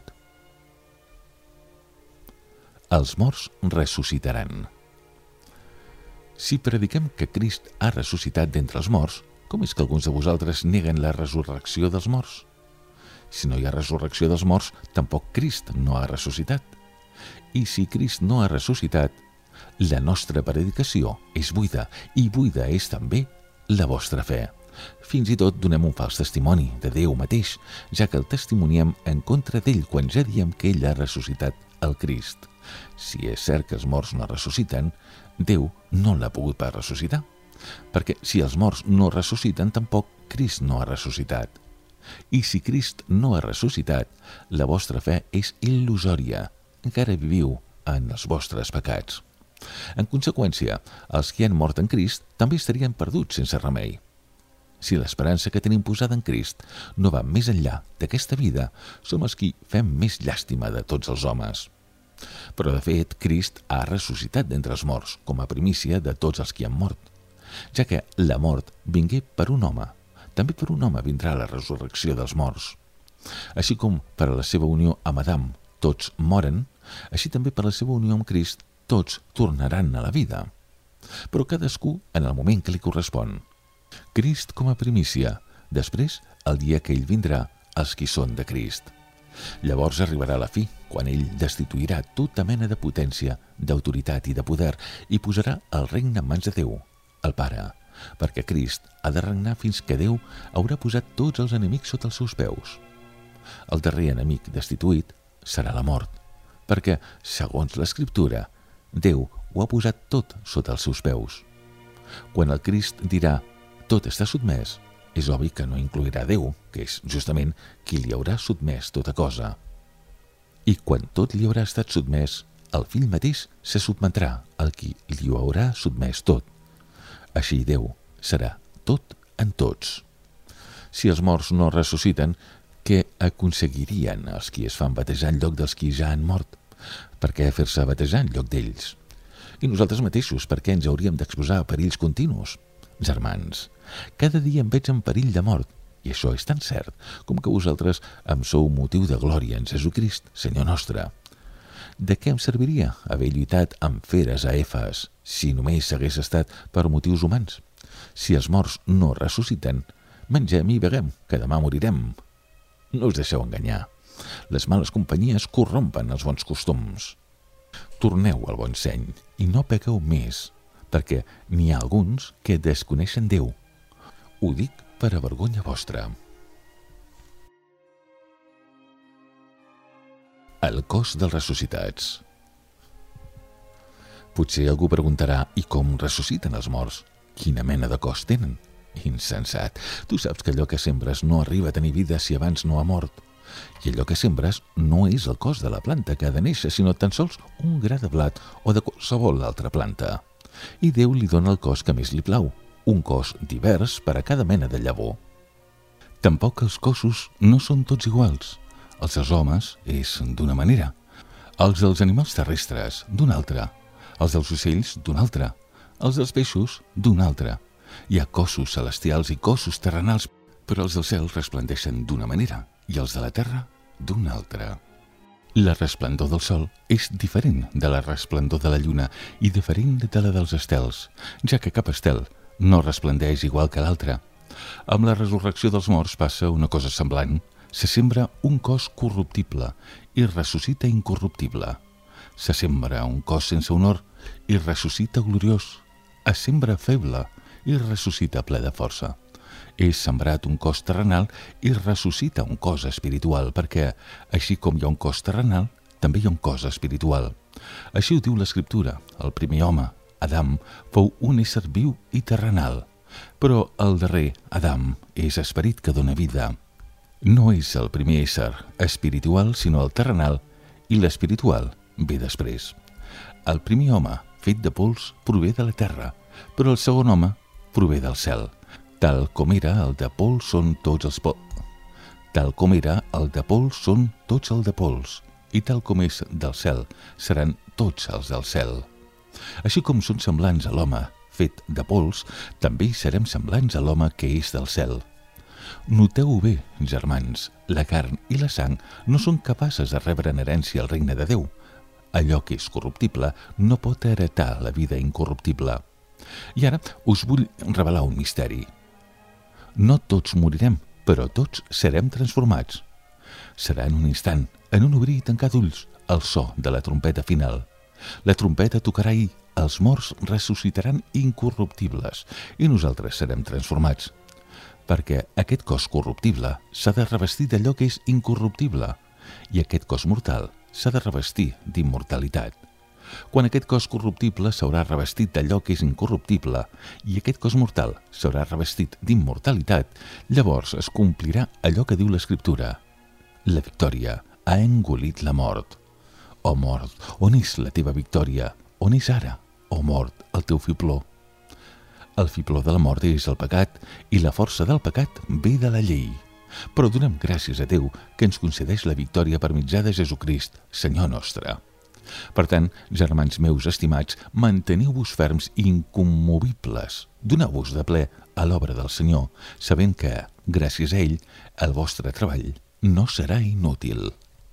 Els morts ressuscitaran. Si prediquem que Crist ha ressuscitat d'entre els morts, com és que alguns de vosaltres neguen la resurrecció dels morts? Si no hi ha resurrecció dels morts, tampoc Crist no ha ressuscitat. I si Crist no ha ressuscitat, la nostra predicació és buida, i buida és també la vostra fe. Fins i tot donem un fals testimoni de Déu mateix, ja que el testimoniem en contra d'ell quan ja diem que ell ha ressuscitat el Crist. Si és cert que els morts no ressusciten, Déu no l'ha pogut pas ressuscitar, perquè si els morts no ressusciten, tampoc Crist no ha ressuscitat. I si Crist no ha ressuscitat, la vostra fe és il·lusòria, encara viviu en els vostres pecats. En conseqüència, els que han mort en Crist també estarien perduts sense remei. Si l'esperança que tenim posada en Crist no va més enllà d'aquesta vida, som els qui fem més llàstima de tots els homes. Però, de fet, Crist ha ressuscitat d'entre els morts, com a primícia de tots els que han mort, ja que la mort vingué per un home, també per un home vindrà la resurrecció dels morts. Així com per a la seva unió amb Adam tots moren, així també per la seva unió amb Crist tots tornaran a la vida, però cadascú en el moment que li correspon. Crist com a primícia, després, el dia que ell vindrà, els qui són de Crist. Llavors arribarà la fi, quan ell destituirà tota mena de potència, d'autoritat i de poder i posarà el regne en mans de Déu, el Pare, perquè Crist ha de regnar fins que Déu haurà posat tots els enemics sota els seus peus. El darrer enemic destituït serà la mort, perquè, segons l'Escriptura, Déu ho ha posat tot sota els seus peus. Quan el Crist dirà «tot està sotmès», és obvi que no inclourà Déu, que és justament qui li haurà sotmès tota cosa. I quan tot li haurà estat sotmès, el fill mateix se sotmetrà al qui li ho haurà sotmès tot. Així Déu serà tot en tots. Si els morts no ressusciten, Què aconseguirien els qui es fan batejar en lloc dels qui ja han mort? Per què fer-se batejar en lloc d'ells? I nosaltres mateixos, per què ens hauríem d'exposar a perills continus? Germans, cada dia em veig en perill de mort, i això és tan cert com que vosaltres em sou motiu de glòria en Jesucrist, Senyor nostre. De què em serviria haver lluitat amb feres a Efes si només hagués estat per motius humans? Si els morts no ressusciten, mengem i beguem, que demà morirem. No us deixeu enganyar. Les males companyies corrompen els bons costums. Torneu al bon seny i no pequeu més, perquè n'hi ha alguns que desconeixen Déu. Ho dic per a vergonya vostra. El cos dels ressuscitats. Potser algú preguntarà, i com ressusciten els morts? Quina mena de cos tenen? Insensat. Tu saps que allò que sembres no arriba a tenir vida si abans no ha mort. I allò que sembres no és el cos de la planta que ha de néixer, sinó tan sols un gra de blat o de qualsevol altra planta. I Déu li dona el cos que més li plau, un cos divers per a cada mena de llavor. Tampoc els cossos no són tots iguals. Els dels homes és d'una manera, els dels animals terrestres d'una altra, els dels ocells d'una altra, els dels peixos d'una altra. Hi ha cossos celestials i cossos terrenals, però els del cel resplendeixen d'una manera i els de la terra d'una altra. La resplendor del sol és diferent de la resplendor de la lluna i diferent de la dels estels, ja que cap estel no resplendeix igual que l'altre. Amb la resurrecció dels morts passa una cosa semblant. Se sembra un cos corruptible i ressuscita incorruptible. Se sembra un cos sense honor i ressuscita gloriós. Es sembra feble i ressuscita ple de força. És sembrat un cos terrenal i ressuscita un cos espiritual, perquè, així com hi ha un cos terrenal, també hi ha un cos espiritual. Així ho diu l'Escriptura. El primer home, Adam, fou un ésser viu i terrenal, però el darrer, Adam, és esperit que dóna vida. No és el primer ésser espiritual, sinó el terrenal, i l'espiritual ve després. El primer home, fet de pols, prové de la terra, però el segon home prové del cel. Tal com era el de pols són tots els pols. Tal com era el de pols són tots els de pols, i tal com és del cel seran tots els del cel. Així com són semblants a l'home fet de pols, també serem semblants a l'home que és del cel. Noteu-ho bé, germans, la carn i la sang no són capaces de rebre en herència el regne de Déu. Allò que és corruptible no pot heretar la vida incorruptible. I ara us vull revelar un misteri. No tots morirem, però tots serem transformats. Serà en un instant, en un obrir i tancar d'ulls, el so de la trompeta final. La trompeta tocarà i els morts ressuscitaran incorruptibles i nosaltres serem transformats. Perquè aquest cos corruptible s'ha de revestir d'allò que és incorruptible i aquest cos mortal s'ha de revestir d'immortalitat. Quan aquest cos corruptible s'haurà revestit d'allò que és incorruptible i aquest cos mortal s'haurà revestit d'immortalitat, llavors es complirà allò que diu l'Escriptura. La victòria ha engolit la mort. Oh mort, on és la teva victòria? On és ara, oh mort, el teu fibló? El fibló de la mort és el pecat i la força del pecat ve de la llei. Però donem gràcies a Déu que ens concedeix la victòria per mitjà de Jesucrist, Senyor nostre. Per tant, germans meus estimats, manteniu-vos ferms i incommovibles. Doneu-vos de ple a l'obra del Senyor, sabent que, gràcies a ell, el vostre treball no serà inútil.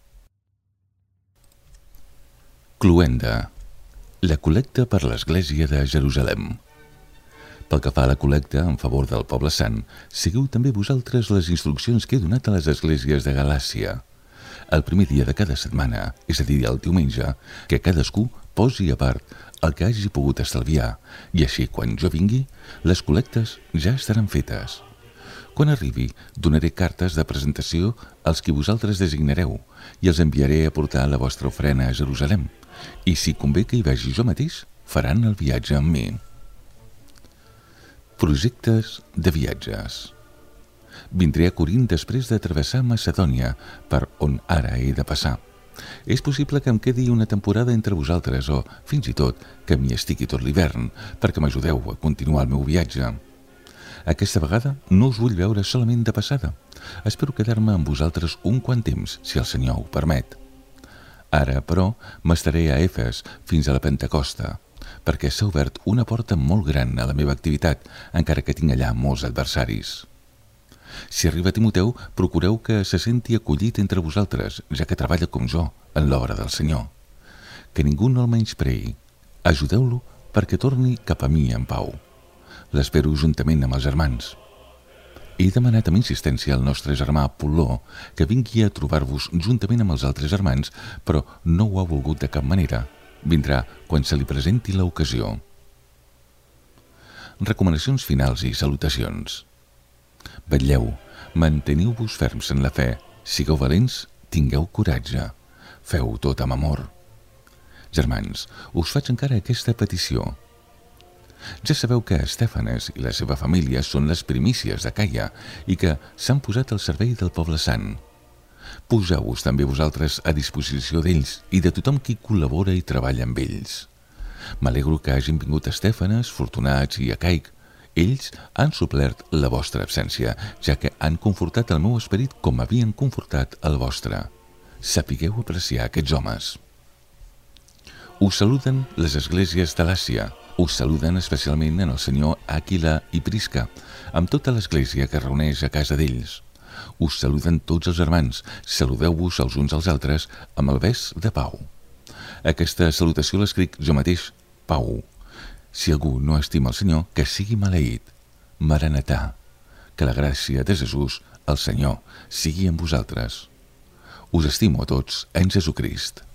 Cloenda. La col·lecta per l'Església de Jerusalem. Pel que fa a la col·lecta en favor del poble sant, seguiu també vosaltres les instruccions que he donat a les esglésies de Galàcia. El primer dia de cada setmana, és a dir, el diumenge, que cadascú posi a part el que hagi pogut estalviar, i així, quan jo vingui, les col·lectes ja estaran fetes. Quan arribi, donaré cartes de presentació als qui vosaltres designareu i els enviaré a portar la vostra ofrena a Jerusalem, i si convé que hi vagi jo mateix, faran el viatge amb mi. Projectes de viatges. Vindré a Corint després de travessar Macedònia, per on ara he de passar. És possible que em quedi una temporada entre vosaltres o, fins i tot, que m'hi estigui tot l'hivern, perquè m'ajudeu a continuar el meu viatge. Aquesta vegada no us vull veure solament de passada. Espero quedar-me amb vosaltres un quant temps, si el Senyor ho permet. Ara, però, m'estaré a Efes fins a la Pentecosta, perquè s'ha obert una porta molt gran a la meva activitat, encara que tinc allà molts adversaris. Si arriba Timoteu, procureu que se senti acollit entre vosaltres, ja que treballa com jo, en l'obra del Senyor. Que ningú no el menyspreï. Ajudeu-lo perquè torni cap a mi en pau. L'espero juntament amb els germans. He demanat amb insistència al nostre germà Apol·ló que vingui a trobar-vos juntament amb els altres germans, però no ho ha volgut de cap manera. Vindrà quan se li presenti l'ocasió. Recomanacions finals i salutacions. Vetlleu, manteniu-vos ferms en la fe, sigueu valents, tingueu coratge, feu tot amb amor. Germans, us faig encara aquesta petició. Ja sabeu que Estèfanes i la seva família són les primícies d'Acaia i que s'han posat al servei del poble sant. Poseu-vos també vosaltres a disposició d'ells i de tothom qui col·labora i treballa amb ells. M'alegro que hagin vingut Estèfanes, Fortunats i Acaic. Ells han suplert la vostra absència, ja que han confortat el meu esperit com havien confortat el vostre. Sapigueu apreciar aquests homes. Us saluden les esglésies de l'Àsia. Us saluden especialment en el senyor Àquila i Prisca, amb tota l'església que es reuneix a casa d'ells. Us saluden tots els germans. Saludeu-vos els uns als altres amb el bes de pau. Aquesta salutació l'escric jo mateix, Pau. Si algú no estima el Senyor, que sigui maleït. Maranatà. Que la gràcia de Jesús, el Senyor, sigui amb vosaltres. Us estimo a tots en Jesucrist.